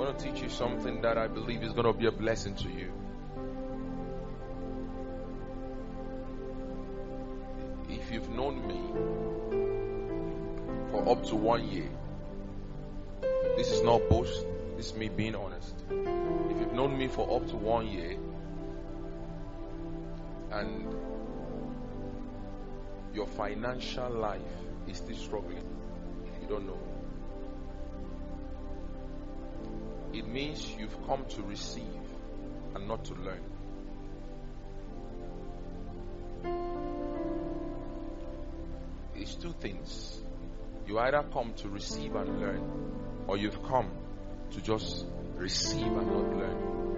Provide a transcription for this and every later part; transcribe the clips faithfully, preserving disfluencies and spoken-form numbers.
want to teach you something that I believe is going to be a blessing to you. If you've known me for up to one year, this is not boast, this is me being honest. If you've known me for up to one year and your financial life is still struggling, you don't know, it means you've come to receive and not to learn. It's two things. You either come to receive and learn, or you've come to just receive and not learn.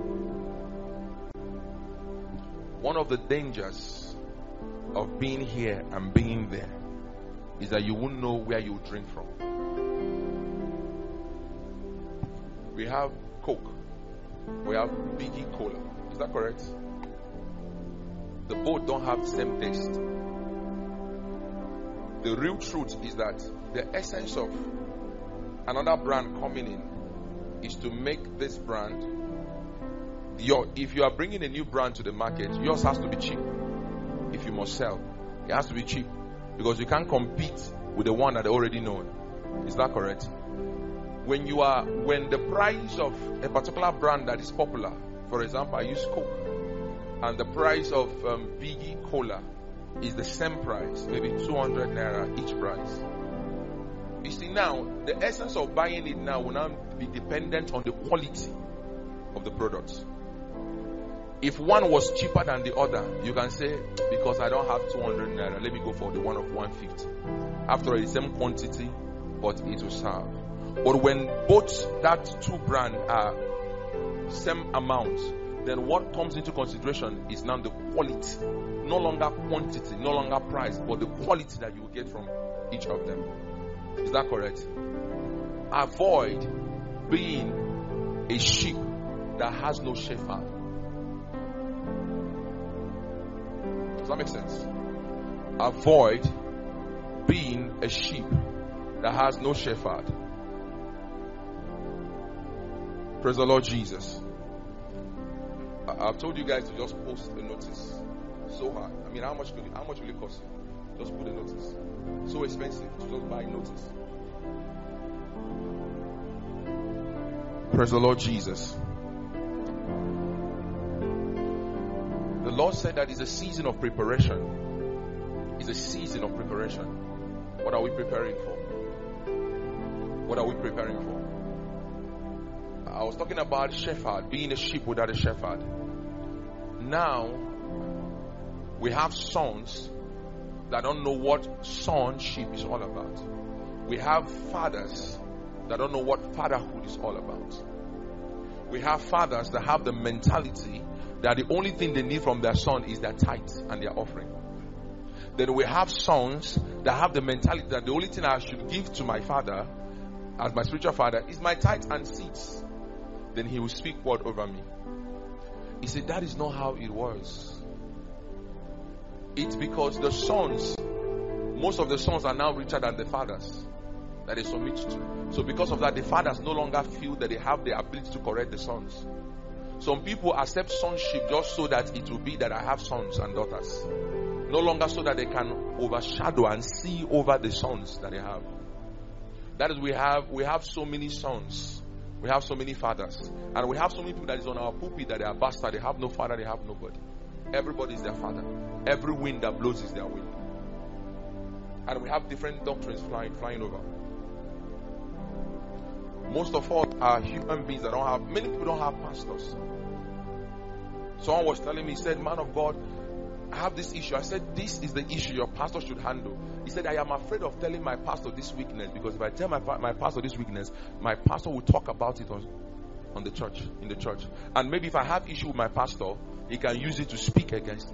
One of the dangers of being here and being there is that you won't know where you drink from. We have Coke, we have B G Cola. Is that correct? The both don't have the same taste. The real truth is that the essence of another brand coming in is to make this brand, your, if you are bringing a new brand to the market, yours has to be cheap. If you must sell, it has to be cheap, because you can't compete with the one that they already know. Is that correct? When you are, when the price of a particular brand that is popular, for example, I use Coke, and the price of um, B G Cola is the same price, maybe two hundred naira each price. You see, now the essence of buying it now will now be dependent on the quality of the products. If one was cheaper than the other, you can say, because I don't have two hundred naira, let me go for the one of one fifty. After all, the same quantity, but it will serve. But when both that two brands are same amount, then what comes into consideration is now the quality. No longer quantity, no longer price, but the quality that you will get from each of them. Is that correct? Avoid being a sheep that has no shepherd. Does that make sense? Avoid being a sheep that has no shepherd. Praise the Lord Jesus. I've told you guys to just post a notice. So hard. I mean, how much will it, how much will it cost you? Just put a notice. So expensive to just buy a notice. Praise the Lord Jesus. The Lord said that it's a season of preparation. It's a season of preparation. What are we preparing for? What are we preparing for? I was talking about shepherd, being a sheep without a shepherd. Now, we have sons that don't know what sonship is all about. We have fathers that don't know what fatherhood is all about. We have fathers that have the mentality that the only thing they need from their son is their tithes and their offering. Then we have sons that have the mentality that the only thing I should give to my father, as my spiritual father, is my tithes and seeds. Then he will speak word over me. He said that is not how it was. It's because the sons, most of the sons are now richer than the fathers that they submit to. So because of that, the fathers no longer feel that they have the ability to correct the sons. Some people accept sonship just so that it will be that I have sons and daughters. No longer so that they can overshadow and see over the sons that they have. That is, we have we have so many sons. We have so many fathers. And we have so many people that is on our pulpit that they are bastards. They have no father, they have nobody. Everybody is their father. Every wind that blows is their wind. And we have different doctrines flying, flying over. Most of us are human beings that don't have, many people don't have pastors. Someone was telling me, he said, man of God, I have this issue. I said, this is the issue your pastor should handle. He said, I am afraid of telling my pastor this weakness, because if I tell my, my pastor this weakness, my pastor will talk about it on, on the church, in the church. And maybe if I have issue with my pastor, he can use it to speak against me.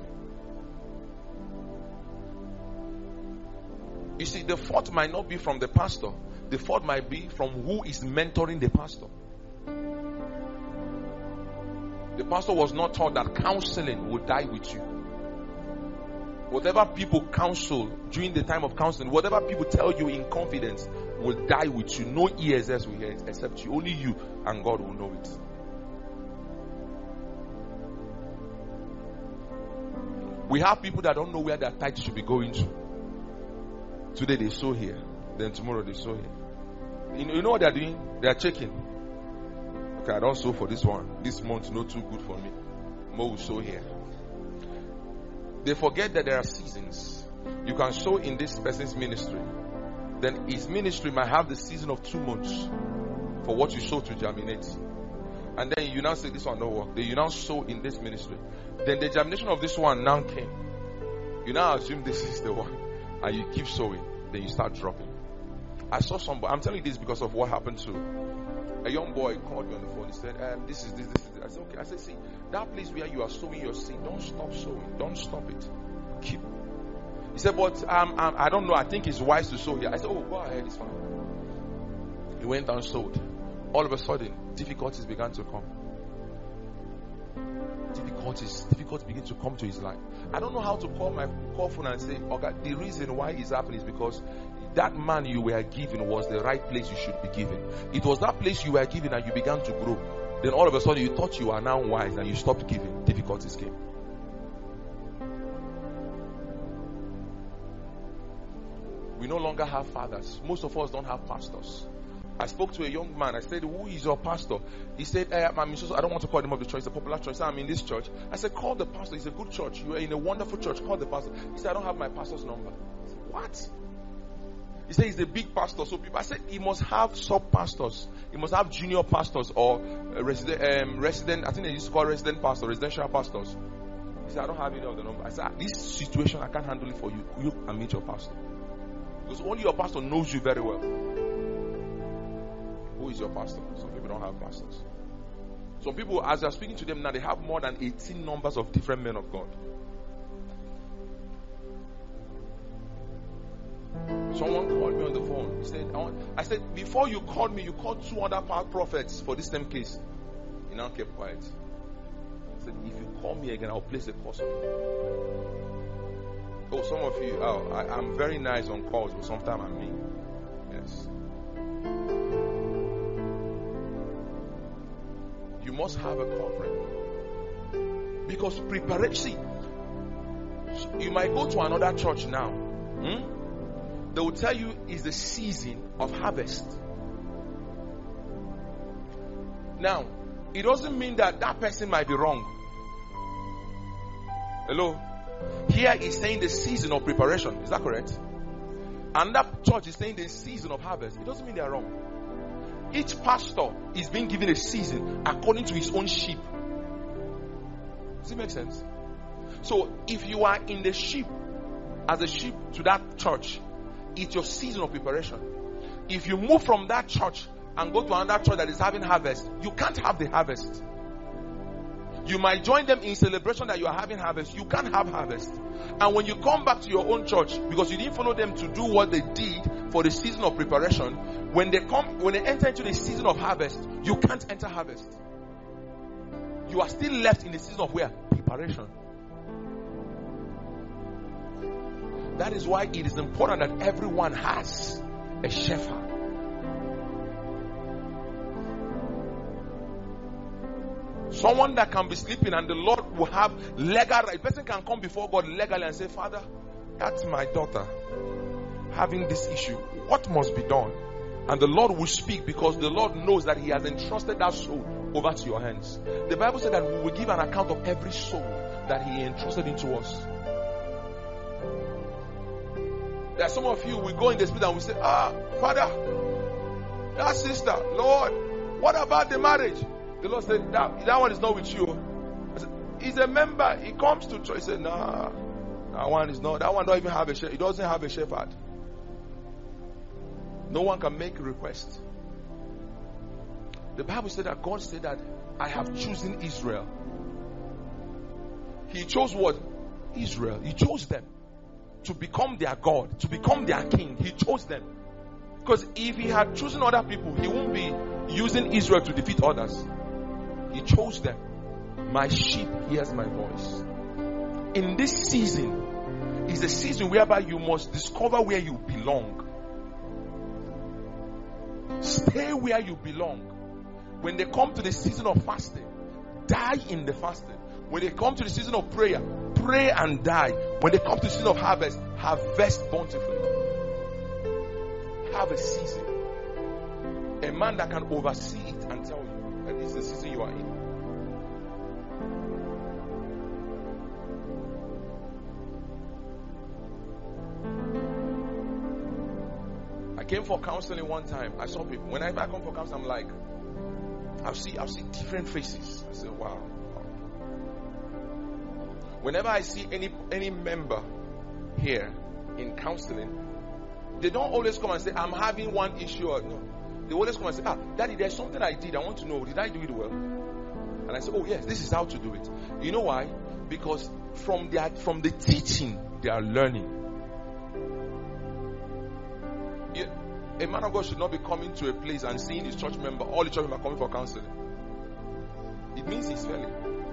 You see, the fault might not be from the pastor. The fault might be from who is mentoring the pastor. The pastor was not taught that counseling will die with you. Whatever people counsel during the time of counseling, whatever people tell you in confidence will die with you. No E S S will hear it except you. Only you and God will know it. We have people that don't know where their tithe should be going to. Today they sow here, then tomorrow they sow here. You know, you know what they're doing? They are checking. Okay, I don't sow for this one. This month not too good for me. More will sow here. They forget that there are seasons. You can sow in this person's ministry. Then his ministry might have the season of two months for what you sow to germinate. And then you now say this one don't work. Then you now sow in this ministry. Then the germination of this one now came. You now assume this is the one. And you keep sowing. Then you start dropping. I saw somebody. I'm telling you this because of what happened to a young boy. Called me on the phone. He said, um, this is this, this is this. I said, okay. I said, see, that place where you are sowing your seed, don't stop sowing. Don't stop it. Keep. He said, but um, um, I don't know. I think it's wise to sow here. I said, oh, go ahead. It's fine. He went and sowed. All of a sudden, difficulties began to come. Difficulties, difficulties begin to come to his life. I don't know how to call my call phone and say, okay, the reason why it's happening is because that man you were given was the right place you should be given. It was that place you were given and you began to grow. Then all of a sudden you thought you are now wise and you stopped giving. Difficulties came. We no longer have fathers. Most of us don't have pastors. I spoke to a young man. I said, who is your pastor? He said, eh, I'm in, I don't want to call him up the church. It's a popular church. So I'm in this church. I said, call the pastor. It's a good church. You are in a wonderful church. Call the pastor. He said, I don't have my pastor's number. I said, what? He said, he's a big pastor. So people, I said, he must have sub-pastors. He must have junior pastors or uh, resident, um, resident, I think they used to call resident pastor, residential pastors. He said, I don't have any of the number. I said, this situation, I can't handle it for you. You can meet your pastor. Because only your pastor knows you very well. Who is your pastor? Some people don't have pastors. Some people, as you're speaking to them now, they have more than eighteen numbers of different men of God. Someone called me on the phone. He said, I, want, I said, before you called me, you called two other prophets for this same case. He now kept quiet. He said, if you call me again, I'll place a curse on you. Oh, some of you, oh, I, I'm very nice on calls, but sometimes I'm mean. Yes. You must have a covering. Because preparation, you might go to another church now. Hmm? They will tell you it's the season of harvest. Now, it doesn't mean that that person might be wrong. Hello? Here is saying the season of preparation. Is that correct? And that church is saying the season of harvest. It doesn't mean they are wrong. Each pastor is being given a season according to his own sheep. Does it make sense? So if you are in the sheep as a sheep to that church, it's your season of preparation. If you move from that church and go to another church that is having harvest, you can't have the harvest. You might join them in celebration that you are having harvest. You can't have harvest. And when you come back to your own church, because you didn't follow them to do what they did for the season of preparation, when they come, when they enter into the season of harvest, you can't enter harvest. You are still left in the season of where? Preparation. That is why it is important that everyone has a shepherd. Someone that can be sleeping and the Lord will have legal right. A person can come before God legally and say, Father, that's my daughter having this issue. What must be done? And the Lord will speak because the Lord knows that He has entrusted that soul over to your hands. The Bible said that we will give an account of every soul that He entrusted into us. There are some of you, we go in the spirit and we say, ah, Father, that sister, Lord, what about the marriage? The Lord said, that, that one is not with you. I said, he's a member. He comes to church. He said, nah, that one is not. That one don't even have a shepherd. He doesn't have a shepherd. No one can make a request. The Bible said that God said that I have chosen Israel. He chose what? Israel. He chose them to become their God, to become their king. He chose them. Because if He had chosen other people, He wouldn't be using Israel to defeat others. He chose them. My sheep hears my voice. In this season, It's a season whereby you must discover where you belong. Stay where you belong. When they come to the season of fasting, die in the fasting. When they come to the season of prayer, pray and die. When they come to the season of harvest, harvest bountifully. Have a season. A man that can oversee it and tell you that this is the season you are in. I came for counseling one time. I saw people. Whenever I come for counseling, I'm like, I'll see, I'll see different faces. I say, wow. Whenever I see any any member here in counseling, they don't always come and say, I'm having one issue or no. They always come and say, ah, Daddy, there's something I did. I want to know, did I do it well? And I say, oh yes, this is how to do it. You know why? Because from their from the teaching, they are learning. You, a man of God should not be coming to a place and seeing his church member, all the church members are coming for counseling. It means he's failing.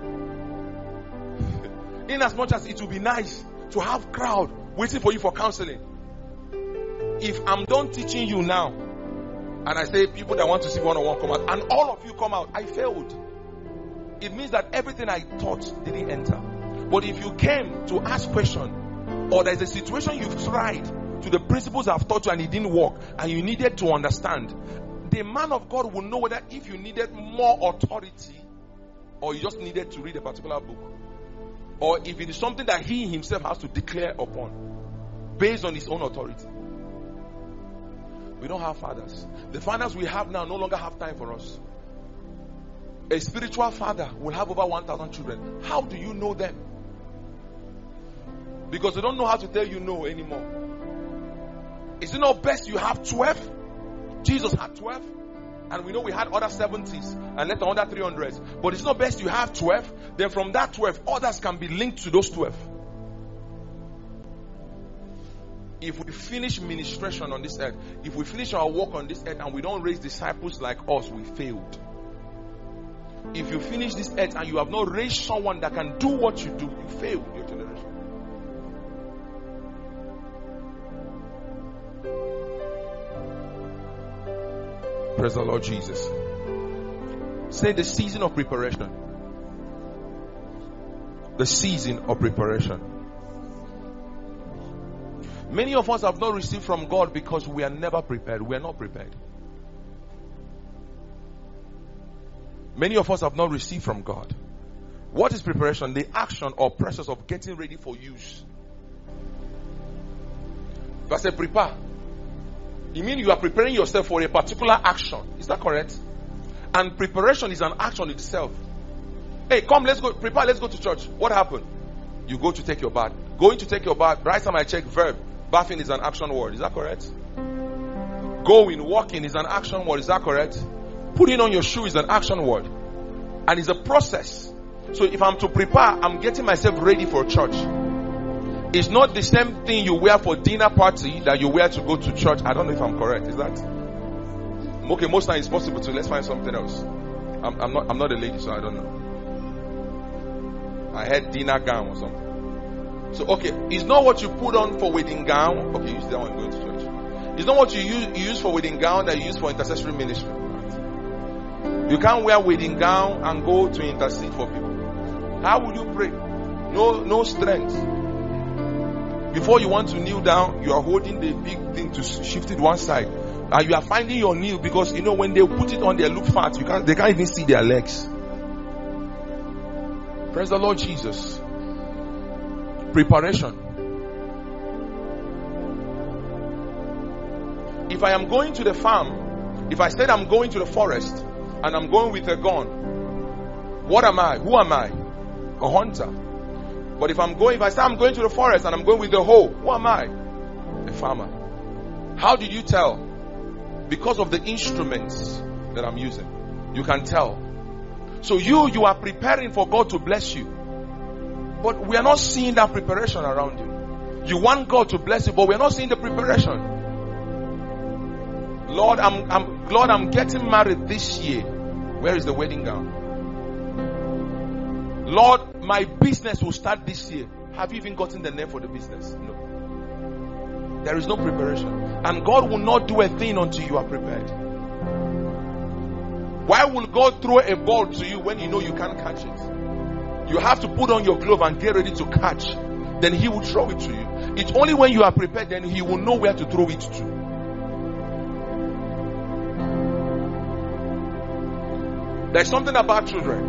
In as much as it would be nice to have crowd waiting for you for counseling. If I'm done teaching you now, and I say people that want to see one-on-one come out, and all of you come out, I failed. It means that everything I taught didn't enter. But if you came to ask question, or there's a situation you've tried to the principles I've taught you and it didn't work, and you needed to understand, the man of God will know whether if you needed more authority, or you just needed to read a particular book, or if it is something that he himself has to declare upon based on his own authority. We don't have fathers. The fathers we have now no longer have time for us. A spiritual father will have over one thousand children. How do you know them? Because they don't know how to tell you no anymore. Is it not best you have twelve? Jesus had twelve. And we know we had other seventies and left another three hundreds. But it's not best you have twelve. Then from that twelve, others can be linked to those twelve. If we finish ministration on this earth, if we finish our work on this earth and we don't raise disciples like us, we failed. If you finish this earth and you have not raised someone that can do what you do, you failed your generation. Praise the Lord Jesus. Say the season of preparation. The season of preparation. Many of us have not received from God because we are never prepared. We are not prepared. Many of us have not received from God. What is preparation? The action or process of getting ready for use. If I say prepare, it means you are preparing yourself for a particular action. Is that correct? And preparation is an action itself. Hey, come, let's go. Prepare, let's go to church. What happened? You go to take your bath. Going to take your bath. Right time I check verb. Bathing is an action word. Is that correct? Going, walking is an action word. Is that correct? Putting on your shoe is an action word. And it's a process. So if I'm to prepare, I'm getting myself ready for church. It's not the same thing you wear for dinner party that you wear to go to church. I don't know if I'm correct. Is that? Okay, most times it's possible to. Let's find something else. I'm, I'm not I'm not a lady, so I don't know. I had dinner gown or something. So, okay, it's not what you put on for wedding gown. Okay, you use that one going to church. It's not what you use, you use for wedding gown that you use for intercessory ministry. You can't wear wedding gown and go to intercede for people. How will you pray? No, no strength. Before you want to kneel down, you are holding the big thing to shift it one side. And you are finding your kneel because, you know, when they put it on, they look fat. You can't, they can't even see their legs. Praise the Lord Jesus. Preparation. If I am going to the farm, if I said I'm going to the forest and I'm going with a gun, what am I? Who am I? A hunter. But if I'm going, if I say I'm going to the forest and I'm going with the hoe, who am I? A farmer. How did you tell? Because of the instruments that I'm using. You can tell. So you, you are preparing for God to bless you. But we are not seeing that preparation around you. You want God to bless you, but we are not seeing the preparation. Lord, I'm, I'm, Lord, I'm getting married this year. Where is the wedding gown? Lord, my business will start this year. Have you even gotten the name for the business? No. There is no preparation. And God will not do a thing until you are prepared. Why will God throw a ball to you when you know you can't catch it? You have to put on your glove and get ready to catch. Then He will throw it to you. It's only when you are prepared then He will know where to throw it to. There's something about children.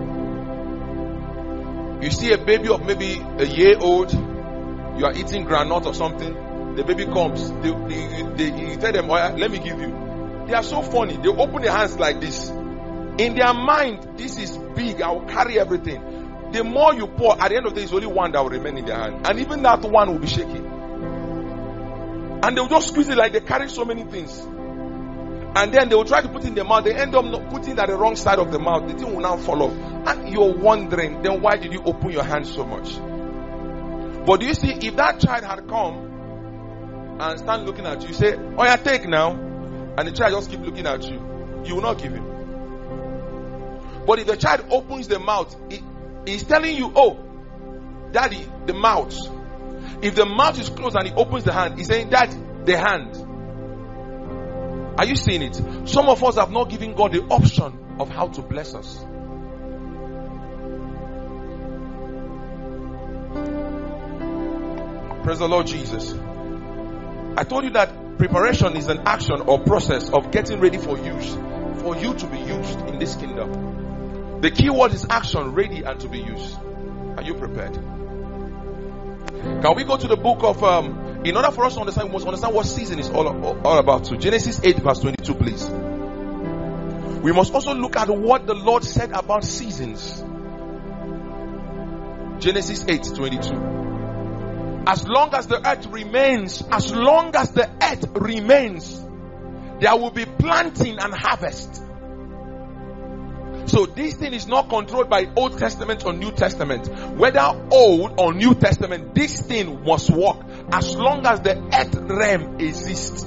You see a baby of maybe a year old, you are eating granite or something, the baby comes, they, they, they, you tell them, oh, let me give you. They are so funny. They open their hands like this. In their mind, this is big, I will carry everything. The more you pour, at the end of the day, it's only one that will remain in their hand. And even that one will be shaking. And they will just squeeze it like they carry so many things. And then they will try to put it in their mouth. They end up not putting it at the wrong side of the mouth. The thing will now fall off. And you're wondering, then why did you open your hand so much? But do you see, if that child had come and stand looking at you, say, oh yeah, take now. And the child just keep looking at you, you will not give him. But if the child opens the mouth, it, he's telling you, oh, daddy, the mouth. If the mouth is closed and he opens the hand, he's saying, daddy, the hand. Are you seeing it? Some of us have not given God the option of how to bless us. Praise the Lord Jesus. I told you that preparation is an action or process of getting ready for use, for you to be used in this kingdom. The key word is action, ready and to be used. Are you prepared? Can we go to the book of, um, in order for us to understand, we must understand what season is all, all about. So Genesis eight verse twenty-two, please. We must also look at what the Lord said about seasons. Genesis eight twenty-two. As long as the earth remains, as long as the earth remains, there will be planting and harvest. So this thing is not controlled by Old Testament or New Testament. Whether Old or New Testament, this thing must work as long as the earth realm exists.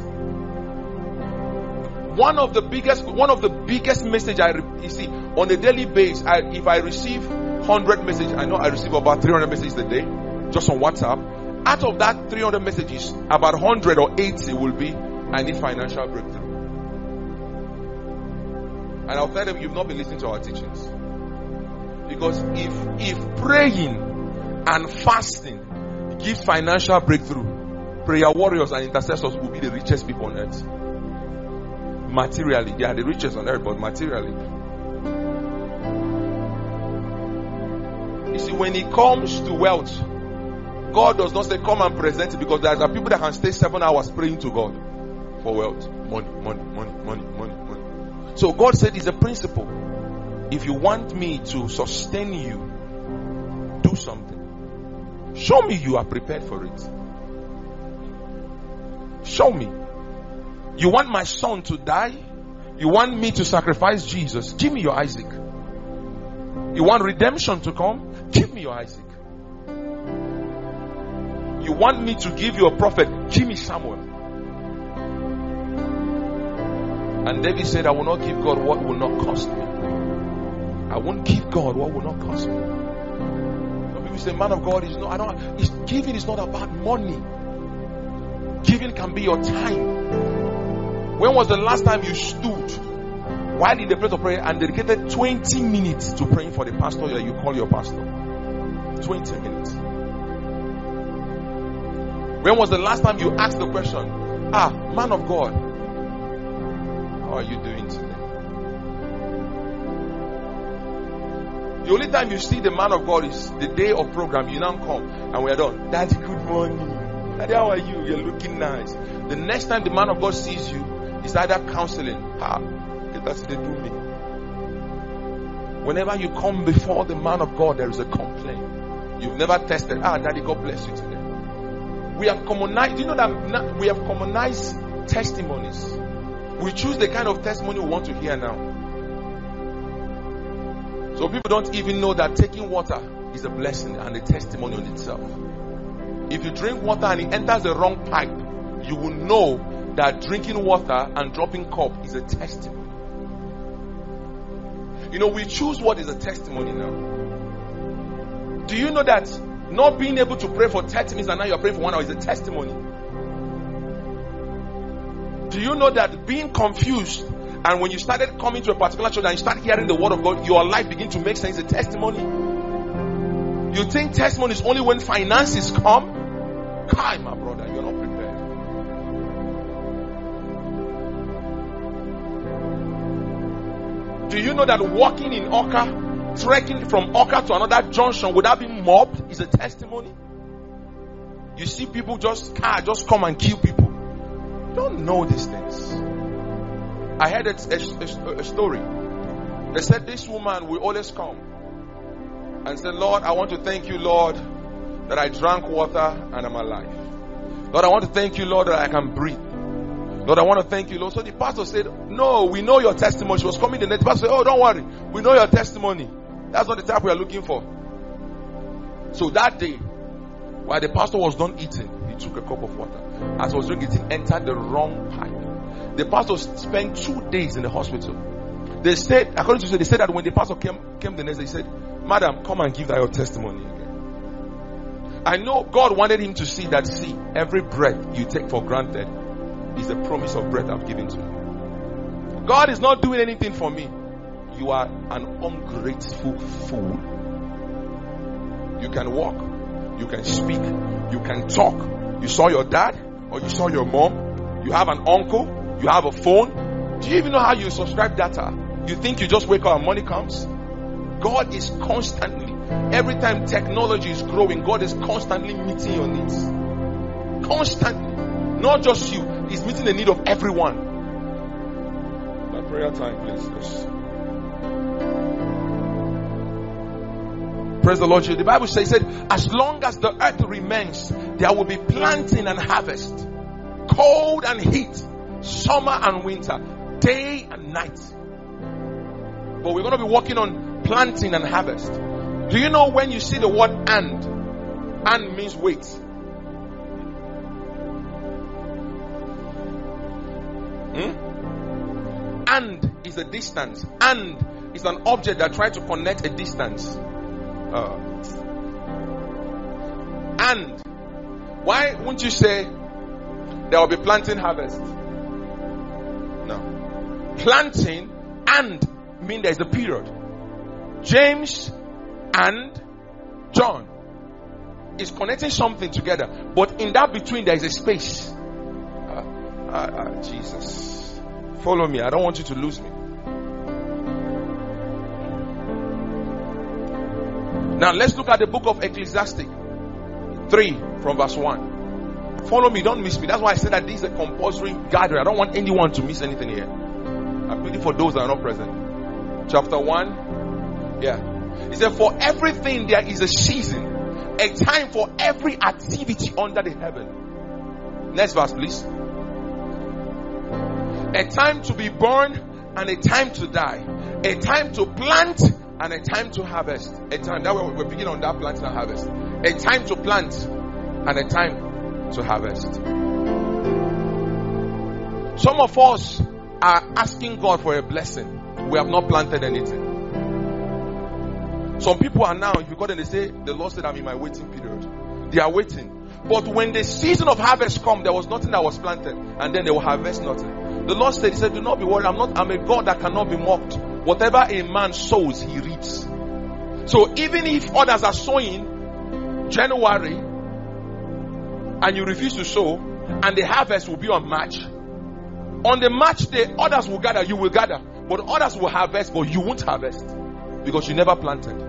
One of the biggest, one of the biggest message I, you see, on a daily basis, I, if I receive one hundred messages, I know I receive about three hundred messages a day, just on WhatsApp. Out of that three hundred messages, about one hundred or eighty will be, I need financial breakthrough. And I'll tell them, you've not been listening to our teachings. Because if, if praying and fasting gives financial breakthrough, prayer warriors and intercessors will be the richest people on earth. Materially, they are the richest on earth, but materially. You see, when it comes to wealth, God does not say come and present it, because there are people that can stay seven hours praying to God for wealth. Money, money, money, money, money, money. So God said it's a principle. If you want me to sustain you, do something. Show me you are prepared for it. Show me. You want my son to die? You want me to sacrifice Jesus? Give me your Isaac. You want redemption to come? Give me your Isaac. You want me to give you a prophet? Give me Samuel. And David said, I will not give God what will not cost me. I won't give God what will not cost me. Some people say, man of God is not, I don't, it's, giving is not about money. Giving can be your time. When was the last time you stood while in the place of prayer and dedicated twenty minutes to praying for the pastor that you call your pastor? twenty minutes. When was the last time you asked the question, ah, man of God, how are you doing today? The only time you see the man of God is the day of program. You now come and we are done. Daddy, good morning. Daddy, how are you? You're looking nice. The next time the man of God sees you, it's either counseling. Ah, that's what they do me. Whenever you come before the man of God, there is a complaint. You've never tested. Ah, Daddy, God bless you today. We have commonized. Do you know that we have commonized testimonies? We choose the kind of testimony we want to hear now. So people don't even know that taking water is a blessing and a testimony on itself. If you drink water and it enters the wrong pipe, you will know that drinking water and dropping cup is a testimony. You know, we choose what is a testimony now. Do you know that Not being able to pray for thirty minutes and now you're praying for one hour is a testimony. Do you know that being confused, and when you started coming to a particular church and you start hearing the word of God, your life begin to make sense? A testimony. You think testimony is only when finances come? Kai, my brother, you're not prepared. Do you know that walking in Oka, trekking from Oka to another junction without being mobbed is a testimony? You see people just car just come and kill people. You don't know these things. I heard a, a, a story. They said this woman will always come and say, Lord, I want to thank you, Lord, that I drank water and I'm alive. Lord, I want to thank you, Lord, that I can breathe. Lord, I want to thank you, Lord. So the pastor said, no, we know your testimony. She was coming the next pastor said, oh, don't worry. We know your testimony. That's not the type we are looking for. So that day, while the pastor was done eating, he took a cup of water. As he was drinking it, entered the wrong pipe. The pastor spent two days in the hospital. They said, according to they said that when the pastor came, came the next day, he said, Madam, come and give that your testimony again. I know God wanted him to see that, see, every breath you take for granted is a promise of breath I've given to you. God is not doing anything for me. You are an ungrateful fool. You can walk, you can speak, you can talk. You saw your dad or you saw your mom. You have an uncle, you have a phone. Do you even know how you subscribe data? You think you just wake up and money comes? God is constantly, every time technology is growing, God is constantly meeting your needs. Constantly. Not just you. He's meeting the need of everyone. My prayer time, please. Yes. Praise the Lord. The Bible says, said, as long as the earth remains, there will be planting and harvest, cold and heat, summer and winter, day and night. But we're going to be working on planting and harvest. Do you know when you see the word and? And means wait. Hmm? And is a distance. And is an object that tries to connect a distance. Uh, and why wouldn't you say there will be planting harvest? No. Planting and mean there's a period. James and John is connecting something together, but in that between there is a space. Uh, uh, uh, Jesus, follow me. I don't want you to lose me. Now let's look at the book of Ecclesiastes three from verse one. Follow me, don't miss me. That's why I said that this is a compulsory gathering. I don't want anyone to miss anything here. I'm pleading for those that are not present. Chapter one. Yeah. He said, for everything there is a season, a time for every activity under the heaven. Next verse, please. A time to be born and a time to die. A time to plant and a time to harvest. A time, that way we're beginning on that plant and harvest. A time to plant and a time to harvest. Some of us are asking God for a blessing. We have not planted anything. Some people are now, if you got them, they say, the Lord said I'm in my waiting period. They are waiting. But when the season of harvest comes, there was nothing that was planted, and then they will harvest nothing. The Lord said, He said, do not be worried. I'm not, I'm a God that cannot be mocked. Whatever a man sows, he reaps. So even if others are sowing January, and you refuse to sow, and the harvest will be on March, on the March day, others will gather, you will gather. But others will harvest, but you won't harvest. Because you never planted.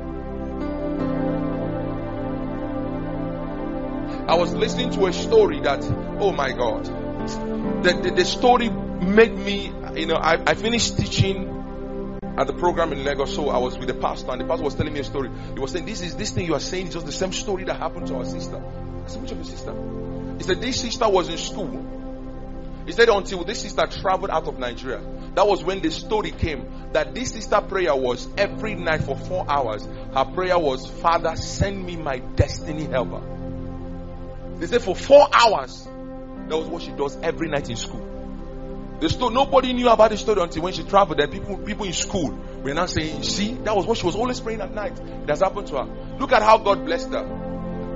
I was listening to a story that, oh my God, the, the, the story made me, you know, I, I finished teaching at the program in Lagos, so I was with the pastor, and the pastor was telling me a story. He was saying, this is this thing you are saying is just the same story that happened to our sister. I said, which of your sister? He said, this sister was in school. He said, until this sister traveled out of Nigeria. That was when the story came, that this sister prayer was every night for four hours. Her prayer was, Father, send me my destiny helper. They said for four hours, that was what she does every night in school. The story, nobody knew about the story until when she traveled. Then people, people in school were now saying, see, that was what she was always praying at night. It has happened to her. Look at how God blessed her.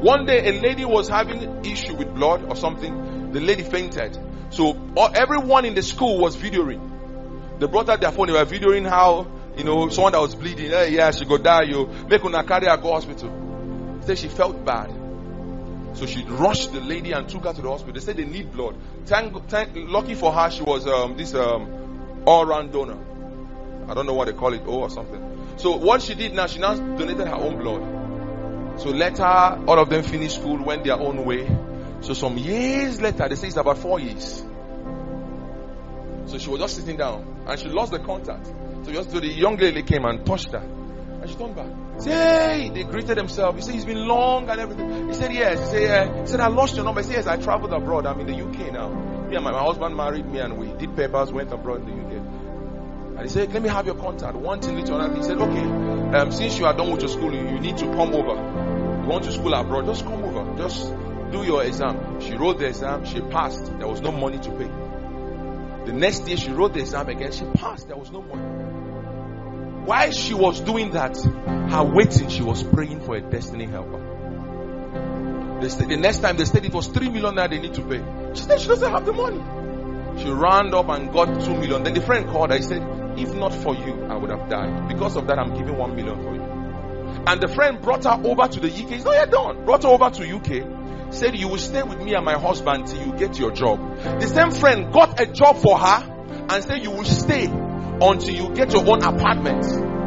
One day, a lady was having issue with blood or something. The lady fainted. So all, everyone in the school was videoing. They brought out their phone. They were videoing how, you know, someone that was bleeding. Hey, yeah, she go die. You make her carry her go hospital. Said she felt bad. So she rushed the lady and took her to the hospital. They said they need blood. Thank, thank, lucky for her, she was um, this um, all-round donor. I don't know what they call it, O or something. So what she did now, she now donated her own blood. So later, all of them finished school, went their own way. So some years later, they say it's about four years. So she was just sitting down and she lost the contact. So just so the young lady came and touched her. And she turned back. Say, hey, they greeted themselves. He said, it's been long and everything. He said, yes. He said, yeah. He said, I lost your number. He said, yes, I traveled abroad. I'm in the U K now. Me and my, my husband married me and we did papers, went abroad in the U K. And he said, let me have your contact. One thing leads to another. He said, okay, um, since you are done with your school, you, you need to come over. You want to school abroad, just come over. Just do your exam. She wrote the exam. She passed. There was no money to pay. The next day she wrote the exam again. She passed. There was no money. While she was doing that, her waiting, she was praying for a destiny helper. They said, the next time they said it was three million naira they need to pay. She said she doesn't have the money. She ran up and got two million. Then the friend called her. He said, if not for you, I would have died. Because of that, I'm giving one million for you. And the friend brought her over to the U K. He's not yet done. Brought her over to U K. Said, you will stay with me and my husband till you get your job. The same friend got a job for her and said, you will stay until you get your own apartment.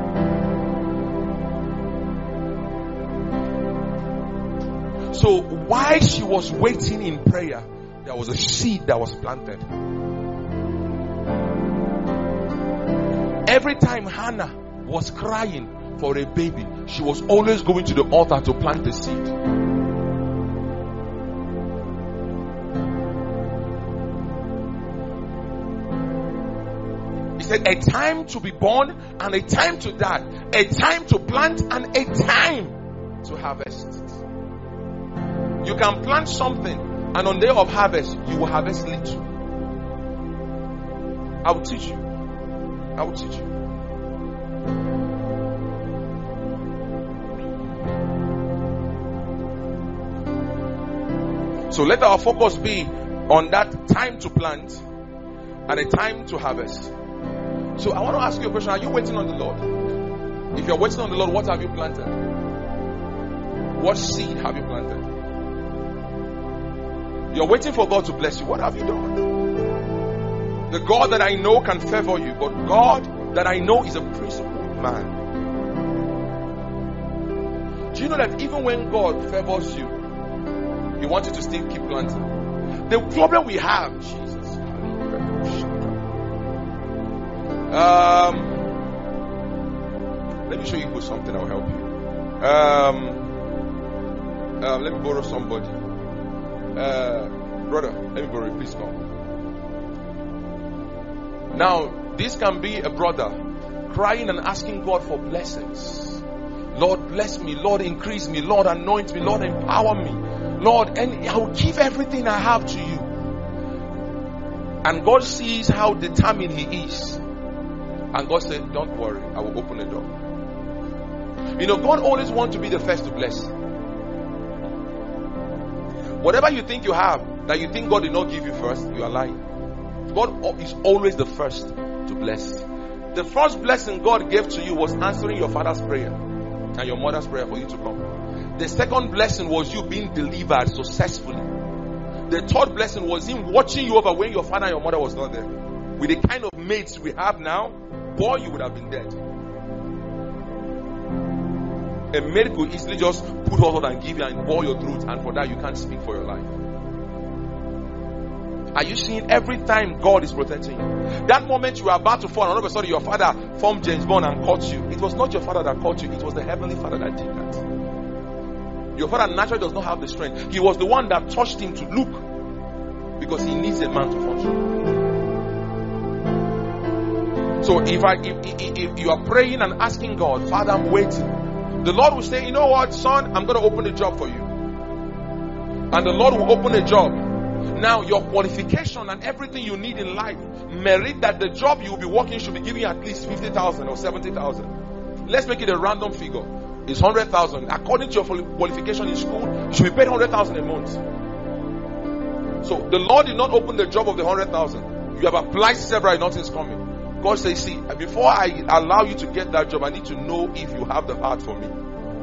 So while she was waiting in prayer, there was a seed that was planted. Every time Hannah was crying for a baby, she was always going to the altar to plant the seed. He said, a time to be born and a time to die, a time to plant and a time to harvest. You can plant something and on day of harvest, you will harvest little. I will teach you. I will teach you. So let our focus be on that time to plant and a time to harvest. So I want to ask you a question. Are you waiting on the Lord? If you're waiting on the Lord, what have you planted? What seed have you planted? You're waiting for God to bless you. What have you done? The God that I know can favor you, but God that I know is a principled man. Do you know that even when God favors you, He wants you to still keep planting? The problem we have, Jesus. Um, let me show you something that will help you. Um, um, let me borrow somebody. Uh, brother, let me borrow you. Please come. Now, this can be a brother crying and asking God for blessings. Lord, bless me. Lord, increase me. Lord, anoint me. Lord, empower me. Lord, and I will give everything I have to you. And God sees how determined he is. And God said, don't worry, I will open the door. You know, God always wants to be the first to bless. Whatever you think you have, that you think God did not give you first, you are lying. God is always the first to bless. The first blessing God gave to you was answering your father's prayer and your mother's prayer for you to come. The second blessing was you being delivered successfully. The third blessing was him watching you over when your father and your mother was not there. With the kind of mates we have now, boy, you would have been dead. A maid could easily just put hold and give you and bore your throat, and for that you can't speak for your life. Are you seeing every time God is protecting you? That moment you are about to fall, and all of a sudden your father formed James Bond and caught you. It was not your father that caught you, it was the heavenly Father that did that. Your father naturally does not have the strength. He was the one that touched him to look, because he needs a man to function. So if I if, if, if you are praying and asking God, Father, I'm waiting, the Lord will say, you know what, son, I'm going to open a job for you. And the Lord will open a job. Now your qualification and everything you need in life merit that the job you will be working should be giving you at least fifty thousand or seventy thousand. Let's make it a random figure. It's one hundred thousand. According to your qualification in school, You should be paid one hundred thousand a month. So the Lord did not open the job of the one hundred thousand. You have applied several, nothing's coming. God says, see, before I allow you to get that job, I need to know if you have the heart for me.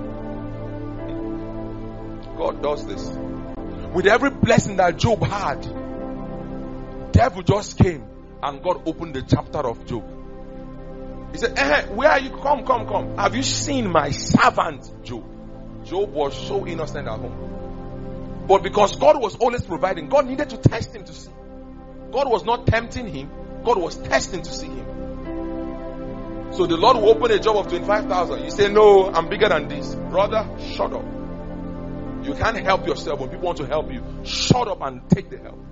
God does this. With every blessing that Job had, devil just came and God opened the chapter of Job. He said, eh, where are you? Come, come, come. Have you seen my servant Job? Job was so innocent at home. But because God was always providing, God needed to test him to see. God was not tempting him. God was testing to see him. So the Lord will open a job of twenty-five thousand. You say, no, I'm bigger than this. Brother, shut up. You can't help yourself when people want to help you. Shut up and take the help.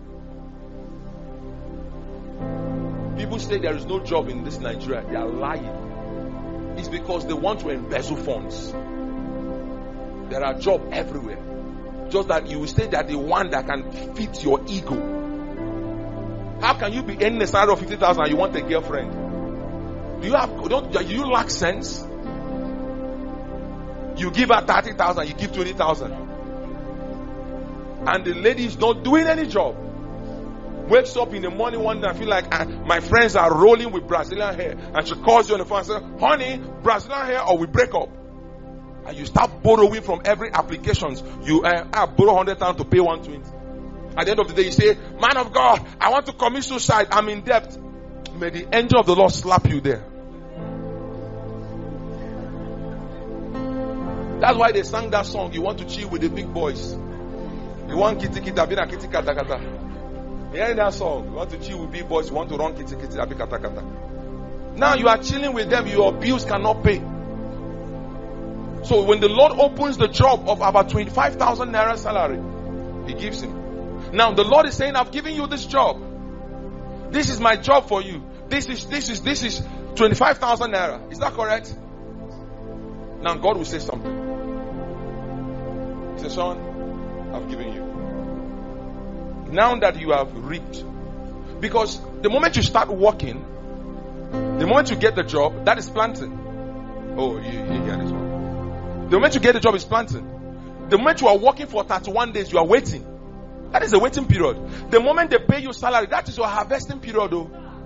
People say there is no job in this Nigeria. They are lying. It's because they want to embezzle funds. There are jobs everywhere. Just that you will say that the one that can fit your ego. How can you be earning a salary of fifty thousand and you want a girlfriend? Do you have, don't, do you lack sense? You give her thirty thousand, you give twenty thousand. And the lady is not doing any job. Wakes up in the morning one day and feel like, ah, my friends are rolling with Brazilian hair. And she calls you on the phone and says, honey, Brazilian hair or we break up. And you start borrowing from every application. You uh, I borrow one hundred thousand to pay one hundred twenty. At the end of the day, you say, man of God, I want to commit suicide. I'm in debt. May the angel of the Lord slap you there. That's why they sang that song. You want to chill with the big boys. You want kitty kitty, bina kitty kata kata. You hear that song? You want to chill with big boys. You want to run kitty kitty, abi kata kata. Now you are chilling with them. Your bills cannot pay. So when the Lord opens the job of about twenty-five thousand naira salary, He gives him. Now the Lord is saying, I've given you this job. This is my job for you. This is, this is, this is twenty-five thousand naira. Is that correct? Now God will say something. He says, son, I've given you. Now that you have reaped. Because the moment you start working, the moment you get the job, that is planting. Oh, you, you get this one. The moment you get the job is planting. The moment you are working for thirty-one days, you are waiting. That is a waiting period. The moment they pay you salary, that is your harvesting period. Though.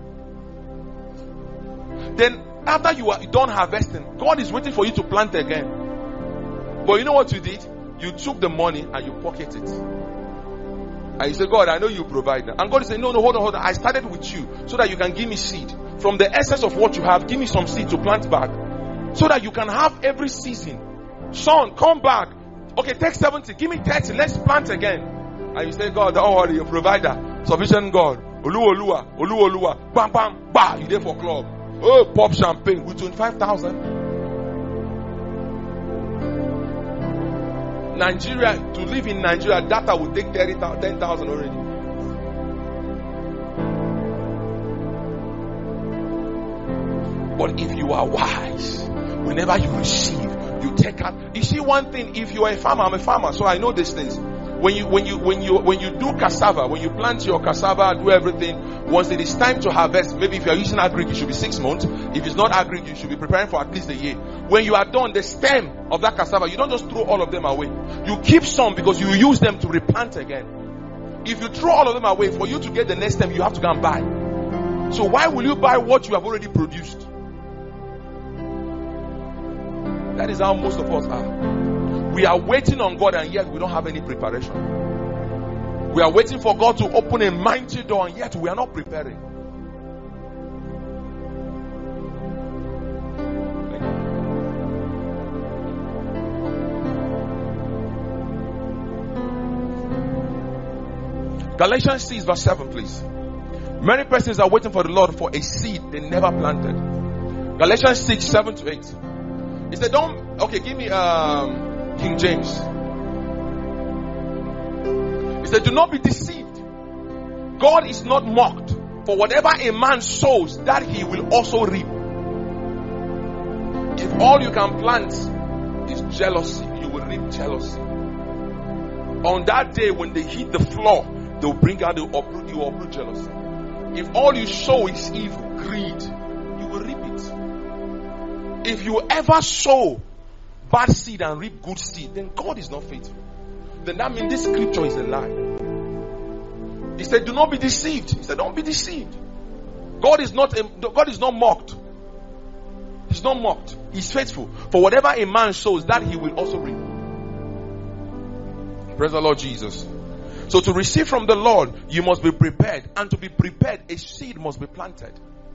Then after you are done harvesting, God is waiting for you to plant again. But you know what you did? You took the money and you pocket it. And you say, God, I know you provide that. And God is saying, no, no, hold on, hold on. I started with you so that you can give me seed. From the essence of what you have, give me some seed to plant back. So that you can have every season. Son, come back. Okay, take seventy. Give me thirty. Let's plant again. And you say, God, don't worry, your provider. Sufficient God. Oluwa, Oluwa, Oluwa, Oluwa. Bam, bam, bah. You there for club. Oh, pop champagne with twenty-five thousand. Nigeria, to live in Nigeria, data will take ten thousand already. But if you are wise, whenever you receive, you take out. You see one thing, if you are a farmer, I'm a farmer, so I know these things. When you when you when you when you do cassava, when you plant your cassava, do everything, once it is time to harvest, maybe if you are using agric, it should be six months. If it's not agric, you should be preparing for at least a year. When you are done, the stem of that cassava, you don't just throw all of them away. You keep some because you use them to replant again. If you throw all of them away, for you to get the next stem, you have to go and buy. So why will you buy what you have already produced? That is how most of us are. We are waiting on God and yet we don't have any preparation. We are waiting for God to open a mighty door and yet we are not preparing. Galatians six verse seven, please. Many persons are waiting for the Lord for a seed they never planted. Galatians six, seven to eight. He said, don't, okay, give me um, King James. He said, do not be deceived. God is not mocked. For whatever a man sows, that he will also reap. If all you can plant is jealousy, you will reap jealousy. On that day when they hit the floor, they will bring out the uproot, you uproot jealousy. If all you sow is evil, greed, you will reap it. If you ever sow bad seed and reap good seed, then God is not faithful. then that means this scripture is a lie. He said, do not be deceived. He said, don't be deceived. God is not, God is not mocked. He's not mocked. He's faithful. For whatever a man sows, that he will also reap. Praise the Lord Jesus. So to receive from the Lord, you must be prepared. And to be prepared, a seed must be planted.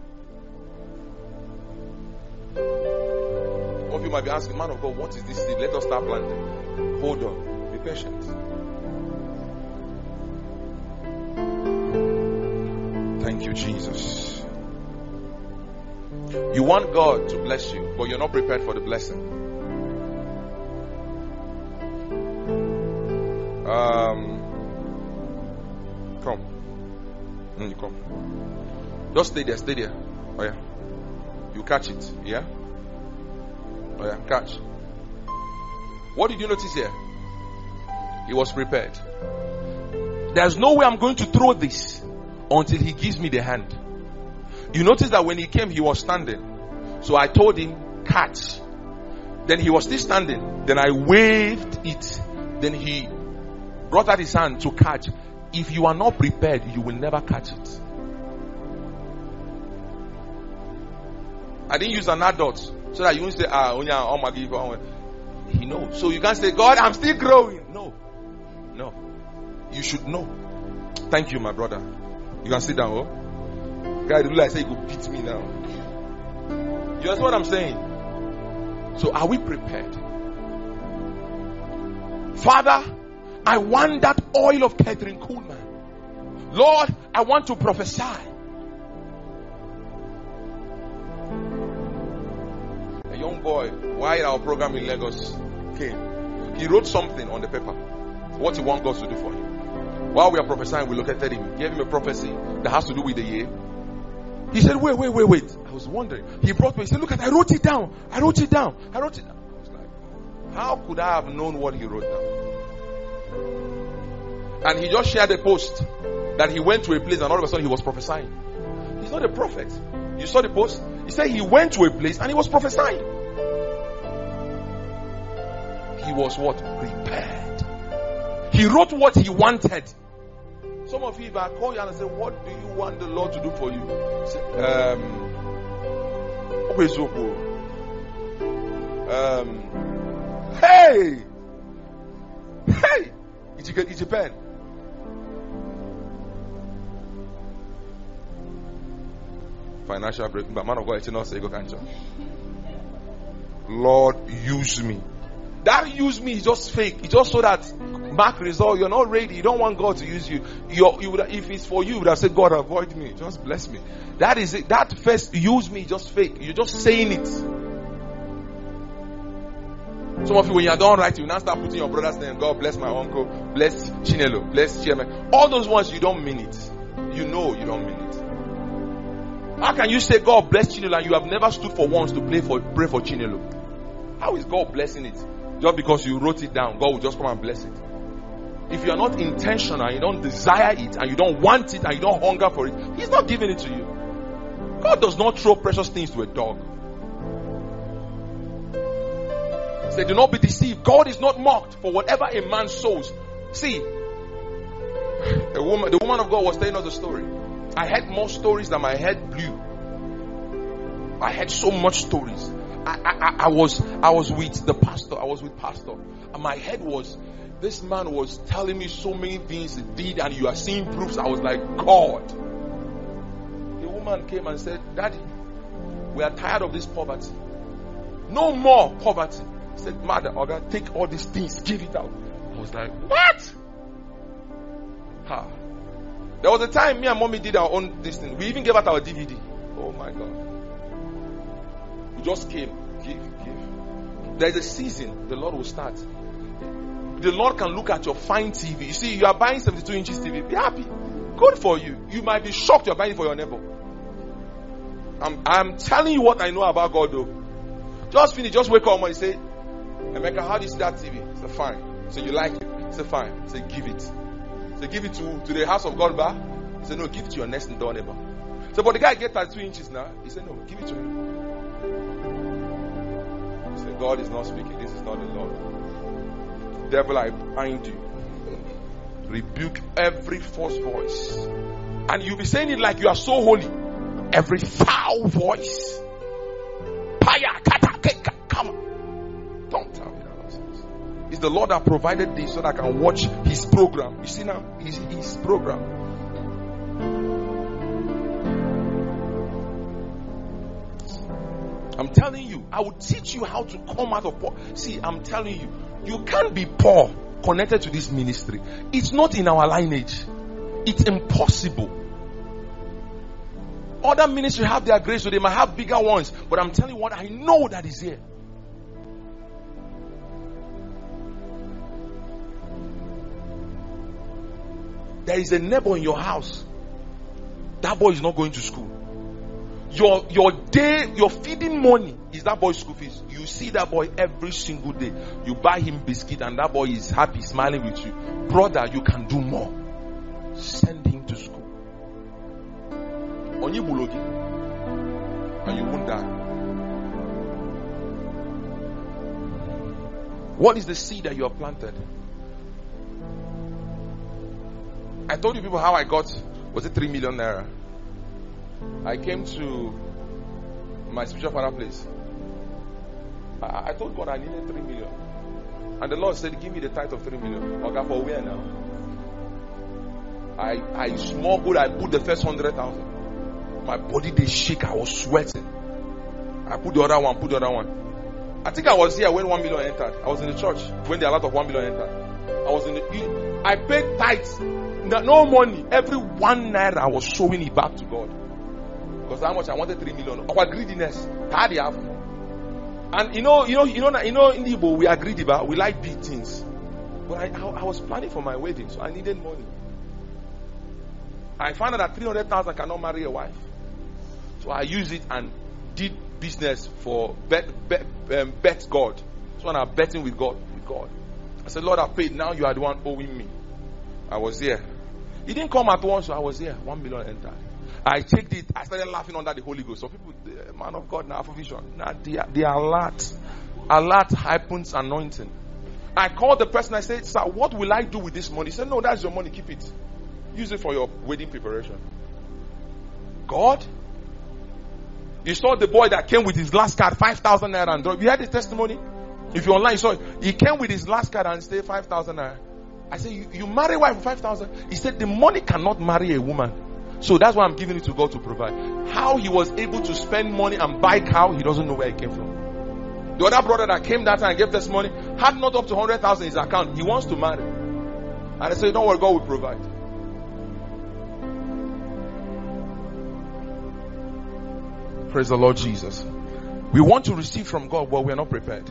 Some of you might be asking, man of God, what is this seed? Let us start planting. Hold on. Be patient. Thank you, Jesus. You want God to bless you, but you're not prepared for the blessing. Um, come. Mm, you come. Just stay there, stay there. Oh yeah. You catch it, yeah? Oh yeah, catch. What did you notice here? He was prepared. There's no way I'm going to throw this until he gives me the hand. You notice that when he came, he was standing. So I told him, catch. Then he was still standing. Then I waved it. Then he brought out his hand to catch. If you are not prepared, you will never catch it. I didn't use an adult so that you won't say, ah, oh my God. He knows. So you can't say, God, I'm still growing. No. No. You should know. Thank you, my brother. You can sit down, oh? Guy, the I say, he could beat me now. You understand what I'm saying? So are we prepared? Father, I want that oil of Catherine Kuhlman. Lord, I want to prophesy. A young boy, while our program in Lagos came, he wrote something on the paper. What he wants God to do for him. While we are prophesying, we located him, gave him a prophecy that has to do with the year. He said, wait, wait, wait, wait. I was wondering. He brought me, he said, look at, I wrote it down. I wrote it down. I wrote it down. I was like, how could I have known what he wrote down? And he just shared a post that he went to a place and all of a sudden he was prophesying. He's not a prophet. You saw the post? He said he went to a place and he was prophesying. He was what? Prepared. He wrote what he wanted. Some of you, if I call you and I say, what do you want the Lord to do for you? Say, um, um, hey! Hey! It's Japan. Financial breakthrough, but man of God, it's not say go cancer. Lord, use me. That use me is just fake. It's just so that mark result. You're not ready. You don't want God to use you. You're, you would, if it's for you, you would have said, God, avoid me. Just bless me. That is it. That first use me is just fake. You're just saying it. Some of you, when you're done right, you now start putting your brother's name. God bless my uncle. Bless Chinelo. Bless Chairman. All those ones, you don't mean it. You know you don't mean it. How can you say God bless Chinelo and you have never stood for once to pray for, pray for Chinelo? How is God blessing it? Just because you wrote it down, God will just come and bless it. If you are not intentional, you don't desire it, and you don't want it, and you don't hunger for it, He's not giving it to you. God does not throw precious things to a dog. Say, do not be deceived. God is not mocked. For whatever a man sows. See, a woman, the woman of God was telling us a story. I had more stories than my head blew. I had so much stories. I, I, I was I was with the pastor. I was with pastor, and my head was. This man was telling me so many things he did, and you are seeing proofs. I was like, God. The woman came and said, Daddy, we are tired of this poverty. No more poverty. He said, Mother, oh God, take all these things, give it out. I was like, what? Ha. There was a time me and mommy did our own this thing. We even gave out our D V D. Oh my God. We just came. Give, give. There's a season the Lord will start. The Lord can look at your fine T V. You see, you are buying seventy-two inches T V. Be happy. Good for you. You might be shocked you're buying it for your neighbor. I'm, I'm telling you what I know about God though. Just finish. Just wake up and say, Emeka, how do you see that T V? Say, fine. So you like it? Say, fine. Say, give it. Say, give it to, to the house of God bar. Say, no, give it to your next door neighbor. So, but the guy gets thirty-two inches now. He said, no, give it to him. Say, God is not speaking. This is not the Lord. Devil, I bind you. Rebuke every false voice. And you'll be saying it like you are so holy. Every foul voice. Paya, kata, keka, come on. Don't tell me that nonsense. It's the Lord that provided this so that I can watch his program. You see now? His, his program. I'm telling you, I will teach you how to come out of poor. See, I'm telling you, you can't be poor connected to this ministry. It's not in our lineage. It's impossible. Other ministries have their grace, so they might have bigger ones. But I'm telling you what I know that is here. There is a neighbor in your house. That boy is not going to school. Your your day, your feeding money is that boy's school fees. You see that boy every single day. You buy him biscuit and that boy is happy, smiling with you. Brother, you can do more. Send him to school. On you bulogi, and you won't die. What is the seed that you have planted? I told you people how I got, was it three million naira? I came to my spiritual father place. I, I told God I needed three million. And the Lord said, give me the tithe of three million. Okay, for where now? I, I smuggled, I put the first hundred thousand. My body they shake, I was sweating. I put the other one, put the other one. I think I was here when one million entered. I was in the church when the lot of one million entered. I was in the, I paid tithes. No, no money. Every one naira I was showing it back to God. Because how much I wanted three million. Our greediness. How do you have? And you know, you know, you know, you know, in the Igbo, we are greedy, but we like big things. But I, I, I was planning for my wedding, so I needed money. I found out that three hundred thousand cannot marry a wife. So I used it and did business for bet, bet, um, bet God. So when I'm betting with God, with God. I said, Lord, I paid. Now you are the one owing me. I was here. He didn't come at once, so I was here. One million entered. I checked it. I started laughing under the Holy Ghost. So people, the man of God, now for vision. Now they are, they are alert. Alert happens anointing. I called the person. I said, sir, what will I do with this money? He said, no, that's your money. Keep it. Use it for your wedding preparation. God? You saw the boy that came with his last card, five thousand naira. And you heard his testimony? If you're online, you saw it. He came with his last card and stayed five thousand naira. I said, you, you marry a wife for five thousand? He said, the money cannot marry a woman. So that's why I'm giving it to God to provide. How he was able to spend money and buy cow, he doesn't know where it came from. The other brother that came that time and gave this money had not up to one hundred thousand in his account. He wants to marry. And I said, don't worry, God will provide. Praise the Lord Jesus. We want to receive from God, but we are not prepared.